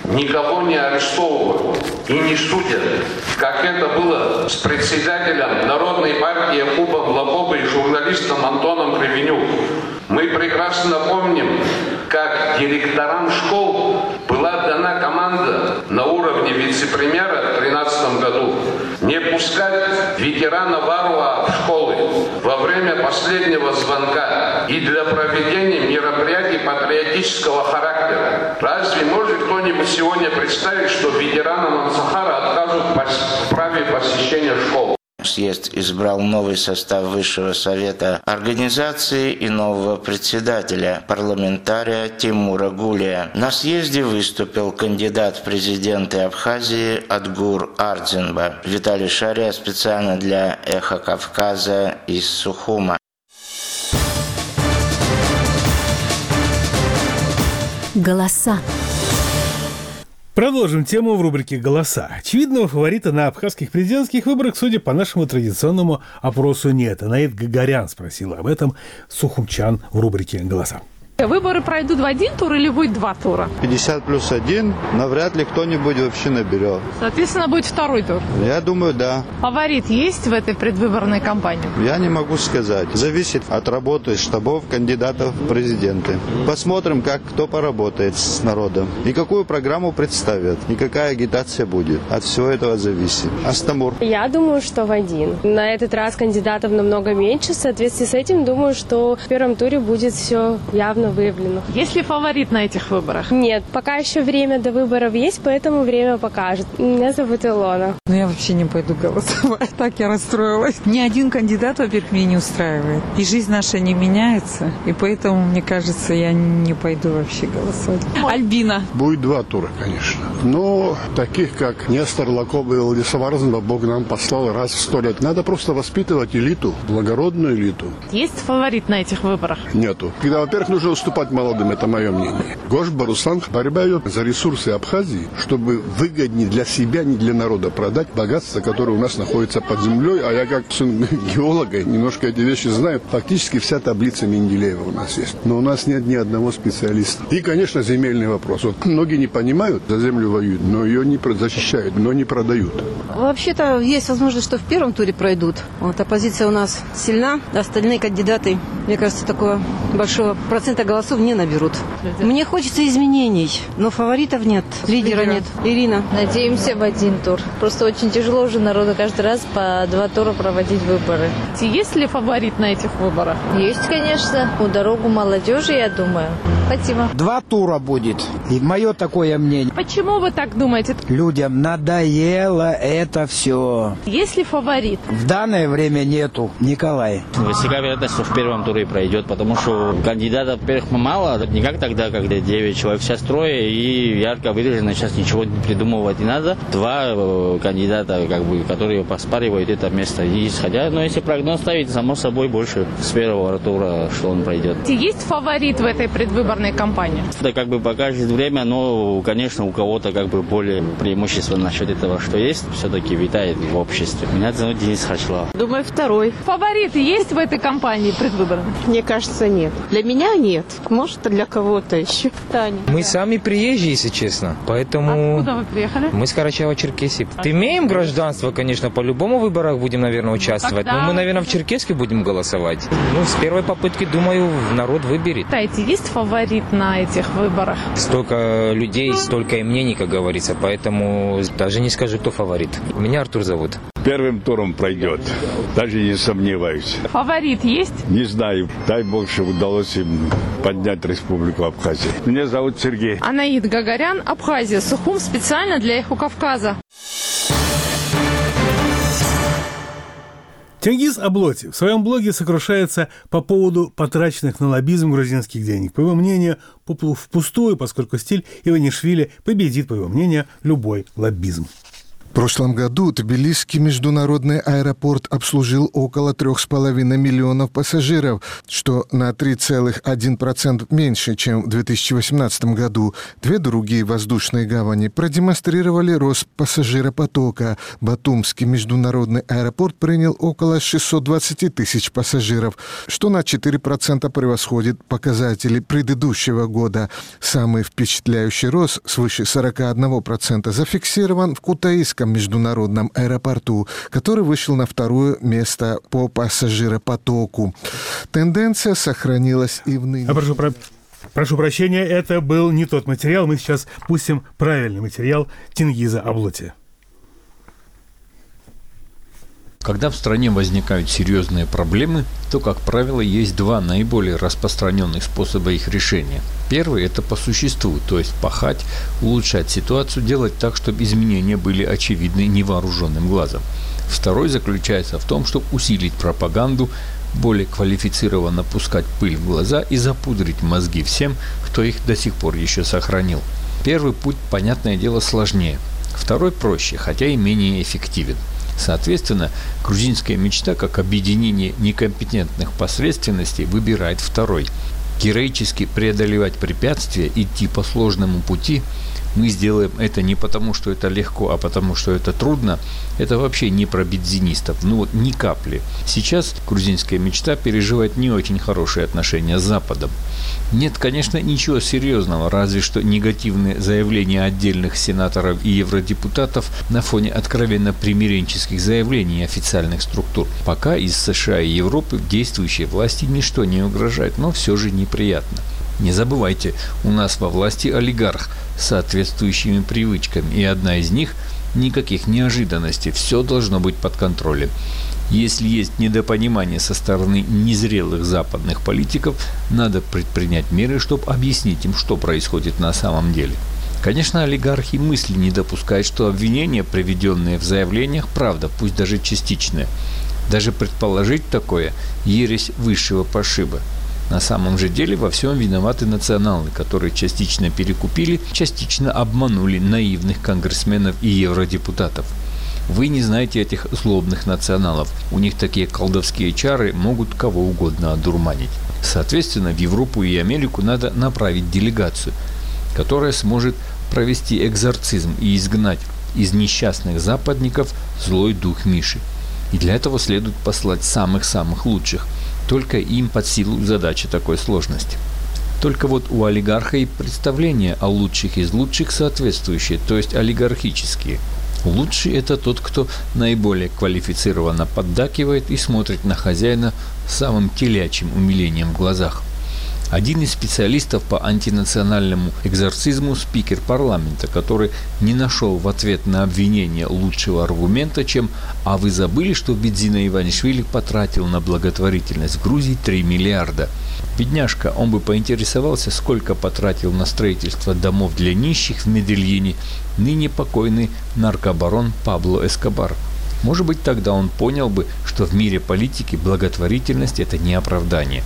никого не арестовывают и не судят, как это было с председателем Народной партии Якубом Лапопой и журналистом Антоном Кривенюк. Мы прекрасно помним, как директорам школ была дана команда на уровне вице-премьера в 2013 году не пускать ветерана Варуа в школы во время последнего звонка и для проведения мероприятий патриотического характера. Разве может кто-нибудь сегодня представить, что ветеранам Ансахара откажут в праве посещения школ? Съезд избрал новый состав Высшего совета организации и нового председателя, парламентария Тимура Гулия. На съезде выступил кандидат в президенты Абхазии Адгур Ардзинба. Виталий Шария специально для «Эхо Кавказа» из Сухума. Голоса. Продолжим тему в рубрике «Голоса». Очевидного фаворита на абхазских президентских выборах, судя по нашему традиционному опросу, нет. Анаит Гагарян спросила об этом сухумчан в рубрике «Голоса». Выборы пройдут в один тур или будет два тура? 50+1, навряд ли кто-нибудь вообще наберет. Соответственно, будет второй тур? Я думаю, да. Фаворит есть в этой предвыборной кампании? Я не могу сказать. Зависит от работы штабов кандидатов в президенты. Посмотрим, как кто поработает с народом. И какую программу представят. И какая агитация будет. От всего этого зависит. Астамур. Я думаю, что в один. На этот раз кандидатов намного меньше. В соответствии с этим, думаю, что в первом туре будет все явно выявлено. Есть ли фаворит на этих выборах? Нет, пока еще время до выборов есть, поэтому время покажет. Меня зовут Илона. Я вообще не пойду голосовать. Так я расстроилась. Ни один кандидат, во-первых, меня не устраивает. И жизнь наша не меняется. И поэтому, мне кажется, я не пойду вообще голосовать. Альбина. Будет два тура, конечно. Но таких, как Нестор Лакоба и Владислав Арзенбах, Бог нам послал раз в 100 лет. Надо просто воспитывать элиту, благородную элиту. Есть фаворит на этих выборах? Нету. Когда, во-первых, нужно уступать молодым, это мое мнение. Гошба, Руслан, борьба идет за ресурсы Абхазии, чтобы выгоднее для себя, не для народа, продать богатство, которое у нас находится под землей. А я, как сын геолога, немножко эти вещи знаю. Фактически вся таблица Менделеева у нас есть. Но у нас нет ни одного специалиста. И, конечно, земельный вопрос. Вот многие не понимают, за землю воюют, но ее не защищают, но не продают. Вообще-то есть возможность, что в первом туре пройдут. Вот оппозиция у нас сильна, остальные кандидаты, мне кажется, такого большого процента голосов не наберут. Мне хочется изменений, но фаворитов нет, лидера нет. Ирина. Надеемся в один тур. Просто очень тяжело уже народу каждый раз по два тура проводить выборы. Есть ли фаворит на этих выборах? Есть, конечно. Дорогу молодежи, я думаю. Спасибо. Два тура будет. И мое такое мнение. Почему вы так думаете? Людям надоело это все. Есть ли фаворит? В данное время нету. Николай. Высока вероятность, что в первом туре пройдет, потому что кандидатов, во-первых, мало. Не как тогда, когда 9 человек, сейчас трое, и ярко выражено, сейчас ничего не придумывать не надо. Два кандидата, которые поспаривают это место. И исходя, если прогноз ставить, само собой, больше с первого тура, что он пройдет. Есть фаворит в этой предвыборной кампании? Это покажет время, но, конечно, у кого-то более преимущество насчет этого, что есть, все-таки витает в обществе. Меня зовут Денис Хачлав. Думаю, второй. Фаворит есть в этой кампании предвыборной? Мне кажется, нет. Для меня нет. Может, для кого-то еще. Таня. Мы сами приезжие, если честно. Поэтому... Откуда вы приехали? Мы с Карачаева-Черкесии. Имеем гражданство, конечно, по-любому в выборах будем, наверное, участвовать. Но мы, наверное, в Черкеске будем голосовать. С первой попытки, думаю, народ выберет. Есть фаворит на этих выборах? Столько людей, столько и мнений, как говорится. Поэтому даже не скажу, кто фаворит. Меня Артур зовут. Первым туром пройдет. Даже не сомневаюсь. Фаворит есть? Не знаю. Дай Бог, что удалось им поднять Республику Абхазия. Меня зовут Сергей. Анаит Гагарян, Абхазия, Сухум, специально для «Эхо Кавказа». Тенгиз Аблоти в своем блоге сокрушается по поводу потраченных на лоббизм грузинских денег. По его мнению, впустую, поскольку стиль Иванишвили победит, по его мнению, любой лоббизм. В прошлом году Тбилисский международный аэропорт обслужил около 3,5 миллионов пассажиров, что на 3,1% меньше, чем в 2018 году. Две другие воздушные гавани продемонстрировали рост пассажиропотока. Батумский международный аэропорт принял около 620 тысяч пассажиров, что на 4% превосходит показатели предыдущего года. Самый впечатляющий рост, свыше 41%, зафиксирован в Кутаисском международном аэропорту, который вышел на второе место по пассажиропотоку. Тенденция сохранилась и в нынешнем... Прошу прощения, это был не тот материал. Мы сейчас пустим правильный материал Тенгиза Аблоти. Когда в стране возникают серьезные проблемы, то, как правило, есть два наиболее распространенных способа их решения. Первый – это по существу, то есть пахать, улучшать ситуацию, делать так, чтобы изменения были очевидны невооруженным глазом. Второй заключается в том, чтобы усилить пропаганду, более квалифицированно пускать пыль в глаза и запудрить мозги всем, кто их до сих пор еще сохранил. Первый путь, понятное дело, сложнее. Второй проще, хотя и менее эффективен. Соответственно, грузинская мечта, как объединение некомпетентных посредственностей, выбирает второй. Героически преодолевать препятствия, идти по сложному пути. Мы сделаем это не потому, что это легко, а потому, что это трудно. Это вообще не про бензинистов. Ни капли. Сейчас грузинская мечта переживает не очень хорошие отношения с Западом. Нет, конечно, ничего серьезного, разве что негативные заявления отдельных сенаторов и евродепутатов на фоне откровенно примиренческих заявлений официальных структур. Пока из США и Европы действующей власти ничто не угрожает, но все же неприятно. Не забывайте, у нас во власти олигарх с соответствующими привычками, и одна из них – никаких неожиданностей, все должно быть под контролем. Если есть недопонимание со стороны незрелых западных политиков, надо предпринять меры, чтобы объяснить им, что происходит на самом деле. Конечно, олигархи мысли не допускают, что обвинения, приведенные в заявлениях, правда, пусть даже частичные. Даже предположить такое – ересь высшего пошиба. На самом же деле во всем виноваты националы, которые частично перекупили, частично обманули наивных конгрессменов и евродепутатов. Вы не знаете этих злобных националов. У них такие колдовские чары могут кого угодно одурманить. Соответственно, в Европу и Америку надо направить делегацию, которая сможет провести экзорцизм и изгнать из несчастных западников злой дух Миши. И для этого следует послать самых-самых лучших. Только им под силу задача такой сложности. Только вот у олигарха и представления о лучших из лучших соответствующие, то есть олигархические. Лучший – это тот, кто наиболее квалифицированно поддакивает и смотрит на хозяина с самым телячьим умилением в глазах. Один из специалистов по антинациональному экзорцизму – спикер парламента, который не нашел в ответ на обвинение лучшего аргумента, чем «А вы забыли, что Бедзина Иванишвили потратил на благотворительность в Грузии 3 миллиарда?» Бедняжка, он бы поинтересовался, сколько потратил на строительство домов для нищих в Медельине ныне покойный наркобарон Пабло Эскобар. Может быть, тогда он понял бы, что в мире политики благотворительность – это не оправдание.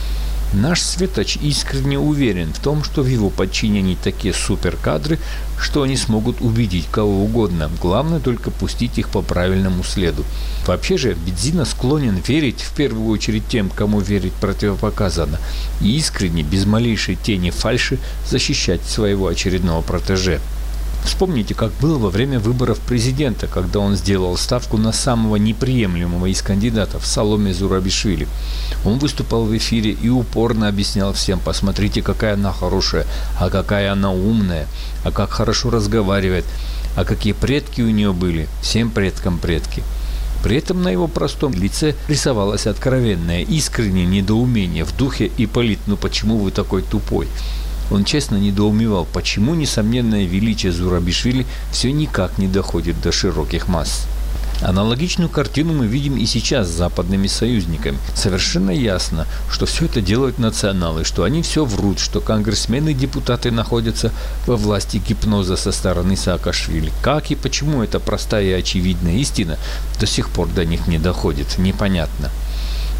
Наш светоч искренне уверен в том, что в его подчинении такие суперкадры, что они смогут убедить кого угодно. Главное только пустить их по правильному следу. Вообще же Бедзина склонен верить в первую очередь тем, кому верить противопоказано, и искренне, без малейшей тени фальши, защищать своего очередного протеже. Вспомните, как было во время выборов президента, когда он сделал ставку на самого неприемлемого из кандидатов – Саломе Зурабишвили. Он выступал в эфире и упорно объяснял всем: посмотрите, какая она хорошая, а какая она умная, а как хорошо разговаривает, а какие предки у нее были, всем предкам предки. При этом на его простом лице рисовалось откровенное, искреннее недоумение в духе: «Ипполит, ну почему вы такой тупой?» Он честно недоумевал, почему несомненное величие Зурабишвили все никак не доходит до широких масс. Аналогичную картину мы видим и сейчас с западными союзниками. Совершенно ясно, что все это делают националы, что они все врут, что конгрессмены и депутаты находятся во власти гипноза со стороны Саакашвили. Как и почему эта простая и очевидная истина до сих пор до них не доходит, непонятно.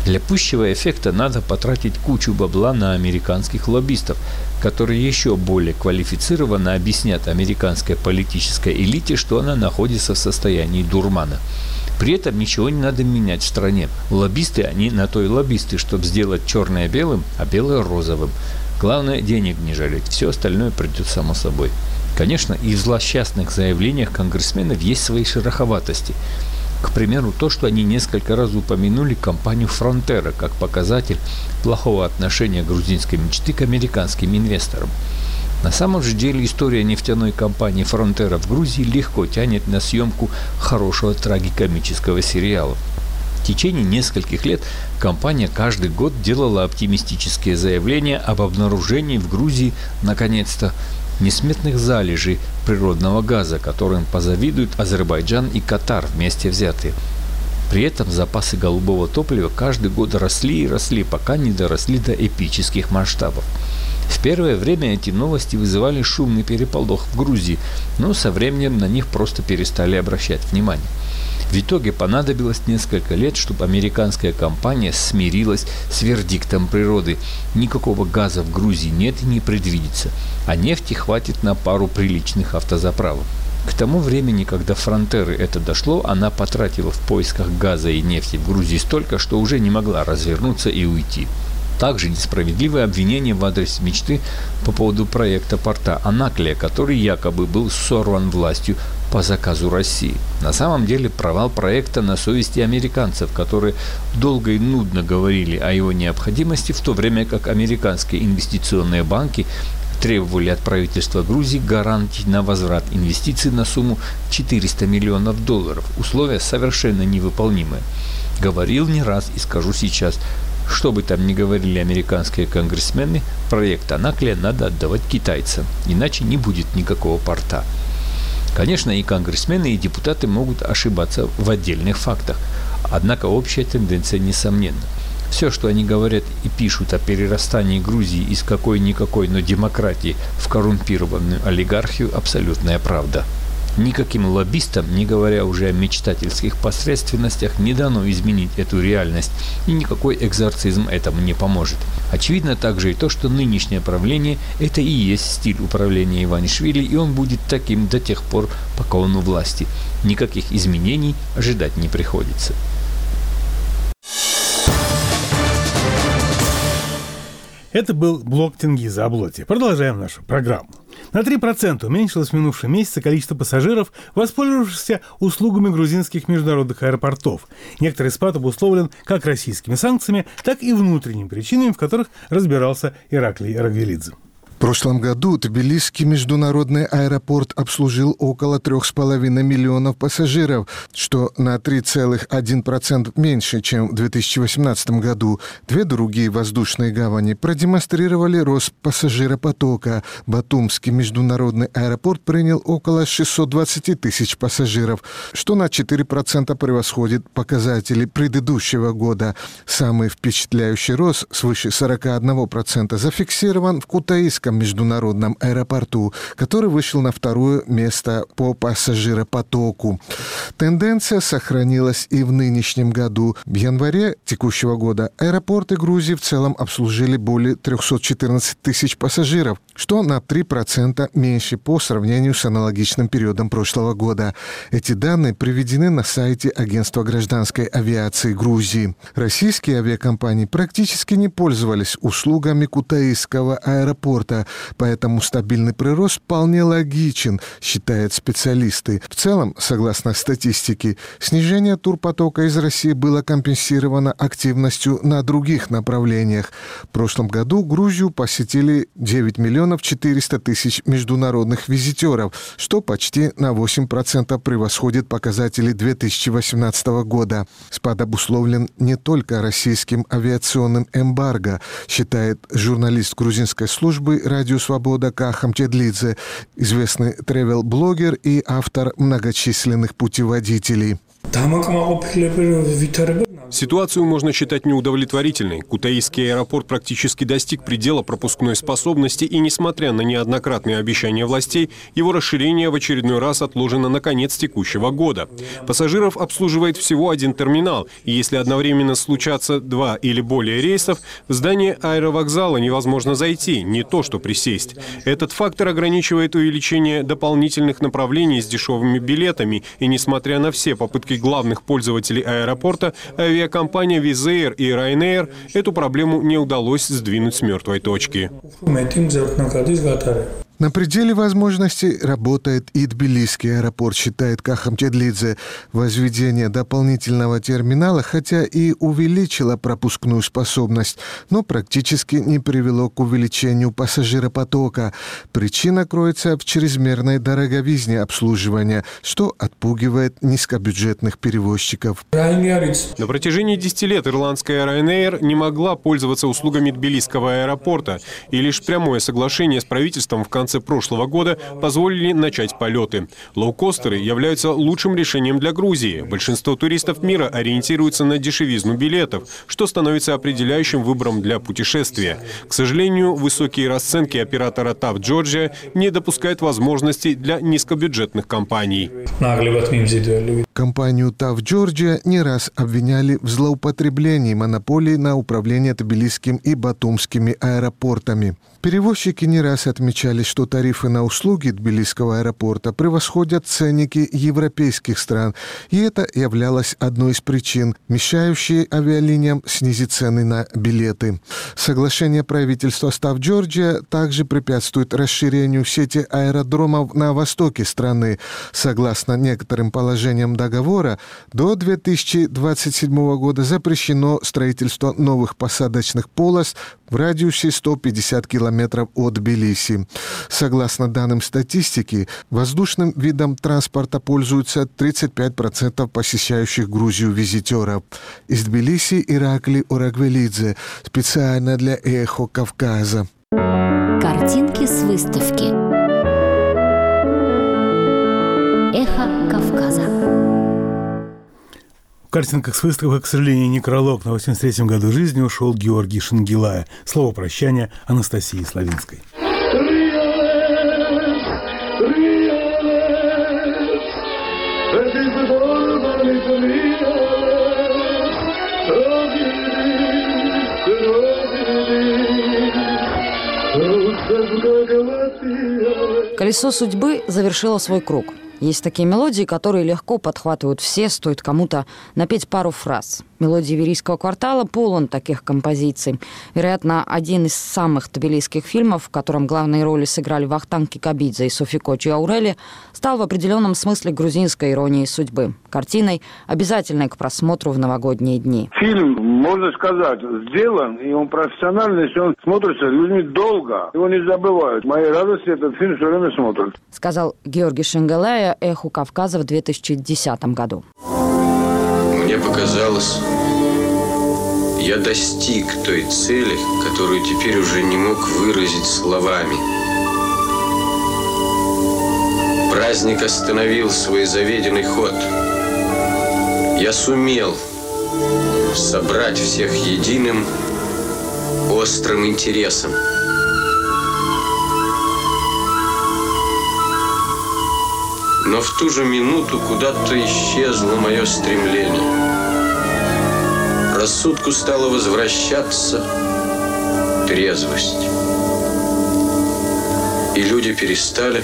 Для пущего эффекта надо потратить кучу бабла на американских лоббистов, которые еще более квалифицированно объяснят американской политической элите, что она находится в состоянии дурмана. При этом ничего не надо менять в стране. Лоббисты, они на то и лоббисты, чтобы сделать черное белым, а белое розовым. Главное, денег не жалеть, все остальное придет само собой. Конечно, и в злосчастных заявлениях конгрессменов есть свои шероховатости. К примеру, то, что они несколько раз упомянули компанию «Фронтера» как показатель плохого отношения грузинской мечты к американским инвесторам. На самом же деле история нефтяной компании «Фронтера» в Грузии легко тянет на съемку хорошего трагикомического сериала. В течение нескольких лет компания каждый год делала оптимистические заявления об обнаружении в Грузии, наконец-то, несметных залежей природного газа, которым позавидуют Азербайджан и Катар вместе взятые. При этом запасы голубого топлива каждый год росли и росли, пока не доросли до эпических масштабов. В первое время эти новости вызывали шумный переполох в Грузии, но со временем на них просто перестали обращать внимание. В итоге понадобилось несколько лет, чтобы американская компания смирилась с вердиктом природы. Никакого газа в Грузии нет и не предвидится, а нефти хватит на пару приличных автозаправок. К тому времени, когда «Фронтеры» это дошло, она потратила в поисках газа и нефти в Грузии столько, что уже не могла развернуться и уйти. Также несправедливое обвинение в адрес мечты по поводу проекта порта Анаклия, который якобы был сорван властью по заказу России. На самом деле провал проекта на совести американцев, которые долго и нудно говорили о его необходимости, в то время как американские инвестиционные банки требовали от правительства Грузии гарантий на возврат инвестиций на сумму $400 миллионов. Условия совершенно невыполнимые. Говорил не раз и скажу сейчас. Что бы там ни говорили американские конгрессмены, проект Анаклия надо отдавать китайцам, иначе не будет никакого порта. Конечно, и конгрессмены, и депутаты могут ошибаться в отдельных фактах, однако общая тенденция несомненна. Все, что они говорят и пишут о перерастании Грузии из какой-никакой, но демократии в коррумпированную олигархию, абсолютная правда. Никаким лоббистам, не говоря уже о мечтательских посредственностях, не дано изменить эту реальность, и никакой экзорцизм этому не поможет. Очевидно также и то, что нынешнее правление – это и есть стиль управления Иванишвили, и он будет таким до тех пор, пока он у власти. Никаких изменений ожидать не приходится. Это был блог Тенгиза Аблоти. Продолжаем нашу программу. На 3% уменьшилось в минувшем месяце количество пассажиров, воспользовавшихся услугами грузинских международных аэропортов. Некоторый спад обусловлен как российскими санкциями, так и внутренними причинами, в которых разбирался Ираклий Рагвелидзе. В прошлом году Тбилисский международный аэропорт обслужил около 3,5 миллионов пассажиров, что на 3,1% меньше, чем в 2018 году. Две другие воздушные гавани продемонстрировали рост пассажиропотока. Батумский международный аэропорт принял около 620 тысяч пассажиров, что на 4% превосходит показатели предыдущего года. Самый впечатляющий рост, свыше 41%, зафиксирован в Кутаисском международном аэропорту, который вышел на второе место по пассажиропотоку. Тенденция сохранилась и в нынешнем году. В январе текущего года аэропорты Грузии в целом обслужили более 314 тысяч пассажиров, что на 3% меньше по сравнению с аналогичным периодом прошлого года. Эти данные приведены на сайте Агентства гражданской авиации Грузии. Российские авиакомпании практически не пользовались услугами Кутаисского аэропорта, поэтому стабильный прирост вполне логичен, считают специалисты. В целом, согласно статистике, снижение турпотока из России было компенсировано активностью на других направлениях. В прошлом году Грузию посетили 9 миллионов 400 тысяч международных визитеров, что почти на 8% превосходит показатели 2018 года. Спад обусловлен не только российским авиационным эмбарго, считает журналист грузинской службы «Радио Свобода» Кахам Тедлидзе, известный тревел-блогер и автор многочисленных путеводителей. Ситуацию можно считать неудовлетворительной. Кутаисский аэропорт практически достиг предела пропускной способности, и, несмотря на неоднократные обещания властей, его расширение в очередной раз отложено на конец текущего года. Пассажиров обслуживает всего один терминал, и если одновременно случатся 2 или более рейсов, в здание аэровокзала невозможно зайти, не то что присесть. Этот фактор ограничивает увеличение дополнительных направлений с дешевыми билетами, и, несмотря на все попытки главных пользователей аэропорта, авиакомпания Wizz Air и Ryanair, эту проблему не удалось сдвинуть с мертвой точки. На пределе возможностей работает и Тбилисский аэропорт, считает Кахам Тедлидзе. Возведение дополнительного терминала, хотя и увеличило пропускную способность, но практически не привело к увеличению пассажиропотока. Причина кроется в чрезмерной дороговизне обслуживания, что отпугивает низкобюджетных перевозчиков. На протяжении 10 лет ирландская Ryanair не могла пользоваться услугами Тбилисского аэропорта, и лишь прямое соглашение с правительством в конце прошлого года позволили начать полеты. Лоукостеры являются лучшим решением для Грузии. Большинство туристов мира ориентируются на дешевизну билетов, что становится определяющим выбором для путешествия. К сожалению, высокие расценки оператора TAV Georgia не допускают возможностей для низкобюджетных компаний. Компанию TAV Georgia не раз обвиняли в злоупотреблении монополии на управление Тбилисским и Батумскими аэропортами. Перевозчики не раз отмечали, что тарифы на услуги Тбилисского аэропорта превосходят ценники европейских стран, и это являлось одной из причин, мешающей авиалиниям снизить цены на билеты. Соглашение правительства с TAV Georgia также препятствует расширению сети аэродромов на востоке страны. Согласно некоторым положениям договора, до 2027 года запрещено строительство новых посадочных полос в радиусе 150 километров от Тбилиси. Согласно данным статистики, воздушным видом транспорта пользуются 35% посещающих Грузию визитеров. Из Тбилиси Иракли Орагвелидзе, специально для «Эхо Кавказа». Картинки с выставки. «Эхо Кавказа». В картинках с выставок, к сожалению, некролог. На 83-м году жизни ушел Георгий Шенгелая. Слово прощания Анастасии Славинской. Колесо судьбы завершило свой круг. Есть такие мелодии, которые легко подхватывают все, стоит кому-то напеть пару фраз. Мелодии Верийского квартала полон таких композиций. Вероятно, один из самых тбилисских фильмов, в котором главные роли сыграли Вахтанг Кикабидзе и Софико Чиаурели, стал в определенном смысле грузинской иронией судьбы. Картиной, обязательной к просмотру в новогодние дни. Фильм, можно сказать, сделан, и он профессиональный, если он смотрится людьми долго, его не забывают. Моей радости этот фильм все время смотрят. Сказал Георгий Шенгелая «Эху Кавказа» в 2010 году. Мне показалось, я достиг той цели, которую теперь уже не мог выразить словами. Праздник остановил свой заведенный ход. Я сумел собрать всех единым острым интересом. Но в ту же минуту куда-то исчезло мое стремление. Рассудку стала возвращаться трезвость. И люди перестали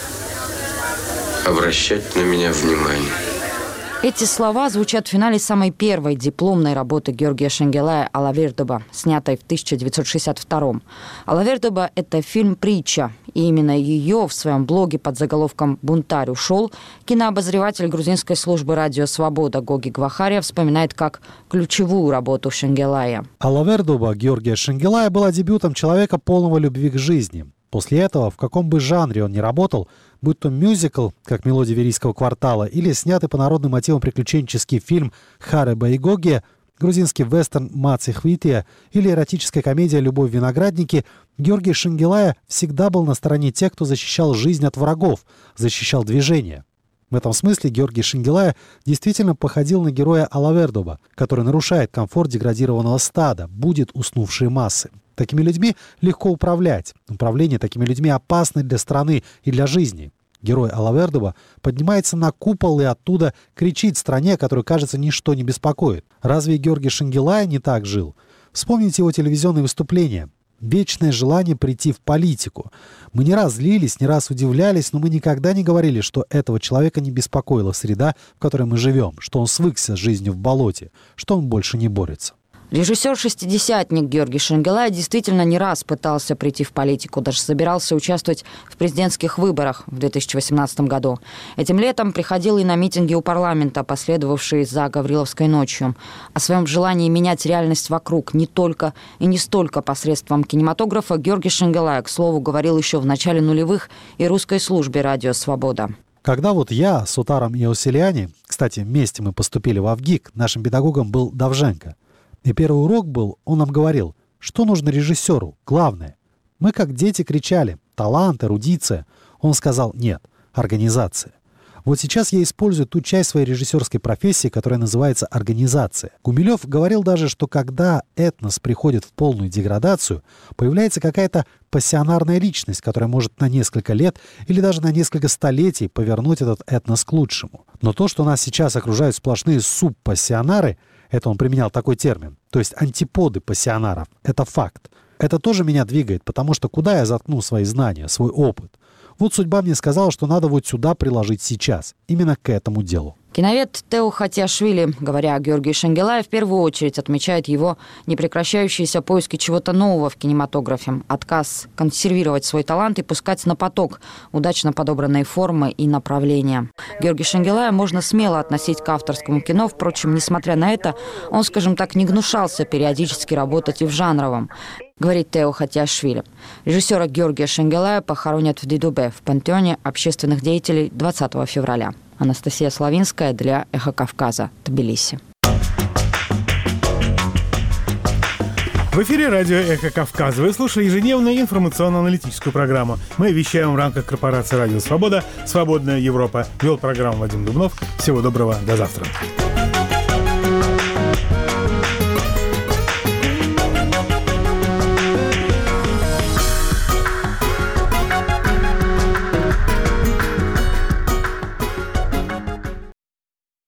обращать на меня внимание. Эти слова звучат в финале самой первой дипломной работы Георгия Шенгелая «Алавердоба», снятой в 1962-м. «Алавердоба» — это фильм-притча, и именно ее в своем блоге под заголовком «Бунтарь ушел» кинообозреватель грузинской службы «Радио Свобода» Гоги Гвахария вспоминает как ключевую работу Шенгелая. «Алавердоба» Георгия Шенгелая была дебютом человека, полного любви к жизни. После этого, в каком бы жанре он ни работал, будь то мюзикл, как «Мелодия Верийского квартала», или снятый по народным мотивам приключенческий фильм «Хареба и Гоги», грузинский вестерн «Маци Хвития» или эротическая комедия «Любовь в винограднике», Георгий Шенгелая всегда был на стороне тех, кто защищал жизнь от врагов, защищал движение. В этом смысле Георгий Шенгелая действительно походил на героя Алавердоба, который нарушает комфорт деградированного стада, будет уснувшие массы. Такими людьми легко управлять. Управление такими людьми опасно для страны и для жизни. Герой Алавердоба поднимается на купол и оттуда кричит стране, которую, кажется, ничто не беспокоит. Разве Георгий Шенгелая не так жил? Вспомните его телевизионные выступления. Вечное желание прийти в политику. Мы не раз злились, не раз удивлялись, но мы никогда не говорили, что этого человека не беспокоила среда, в которой мы живем, что он свыкся с жизнью в болоте, что он больше не борется. Режиссер-шестидесятник Георгий Шенгелая действительно не раз пытался прийти в политику, даже собирался участвовать в президентских выборах в 2018 году. Этим летом приходил и на митинги у парламента, последовавшие за Гавриловской ночью. О своем желании менять реальность вокруг не только и не столько посредством кинематографа Георгий Шенгелая, к слову, говорил еще в начале нулевых и русской службе «Радио Свобода». Когда вот я с Утаром и Оселяни, кстати, вместе мы поступили в Авгик, нашим педагогом был Давженко. И первый урок был, он нам говорил, что нужно режиссеру, главное. Мы как дети кричали «талант, эрудиция». Он сказал «нет, организация». Вот сейчас я использую ту часть своей режиссерской профессии, которая называется организация. Гумилев говорил даже, что когда этнос приходит в полную деградацию, появляется какая-то пассионарная личность, которая может на несколько лет или даже на несколько столетий повернуть этот этнос к лучшему. Но то, что нас сейчас окружают сплошные субпассионары, это он применял такой термин, то есть антиподы пассионаров, это факт. Это тоже меня двигает, потому что куда я заткну свои знания, свой опыт? Вот судьба мне сказала, что надо вот сюда приложить сейчас, именно к этому делу. Киновед Тео Хатиашвили, говоря о Георгии Шенгелае, в первую очередь отмечает его непрекращающиеся поиски чего-то нового в кинематографе, отказ консервировать свой талант и пускать на поток удачно подобранные формы и направления. Георгия Шенгелая можно смело относить к авторскому кино, впрочем, несмотря на это, он, скажем так, не гнушался периодически работать и в жанровом. Говорит Тео Хатиашвили. Режиссера Георгия Шенгелая похоронят в Дидубе, в пантеоне общественных деятелей 20 февраля. Анастасия Славинская для «Эхо Кавказа», Тбилиси. В эфире радио «Эхо Кавказа». Вы слушаете ежедневную информационно-аналитическую программу. Мы вещаем в рамках корпорации «Радио Свобода», «Свободная Европа». Вел программу Вадим Дубнов. Всего доброго, до завтра.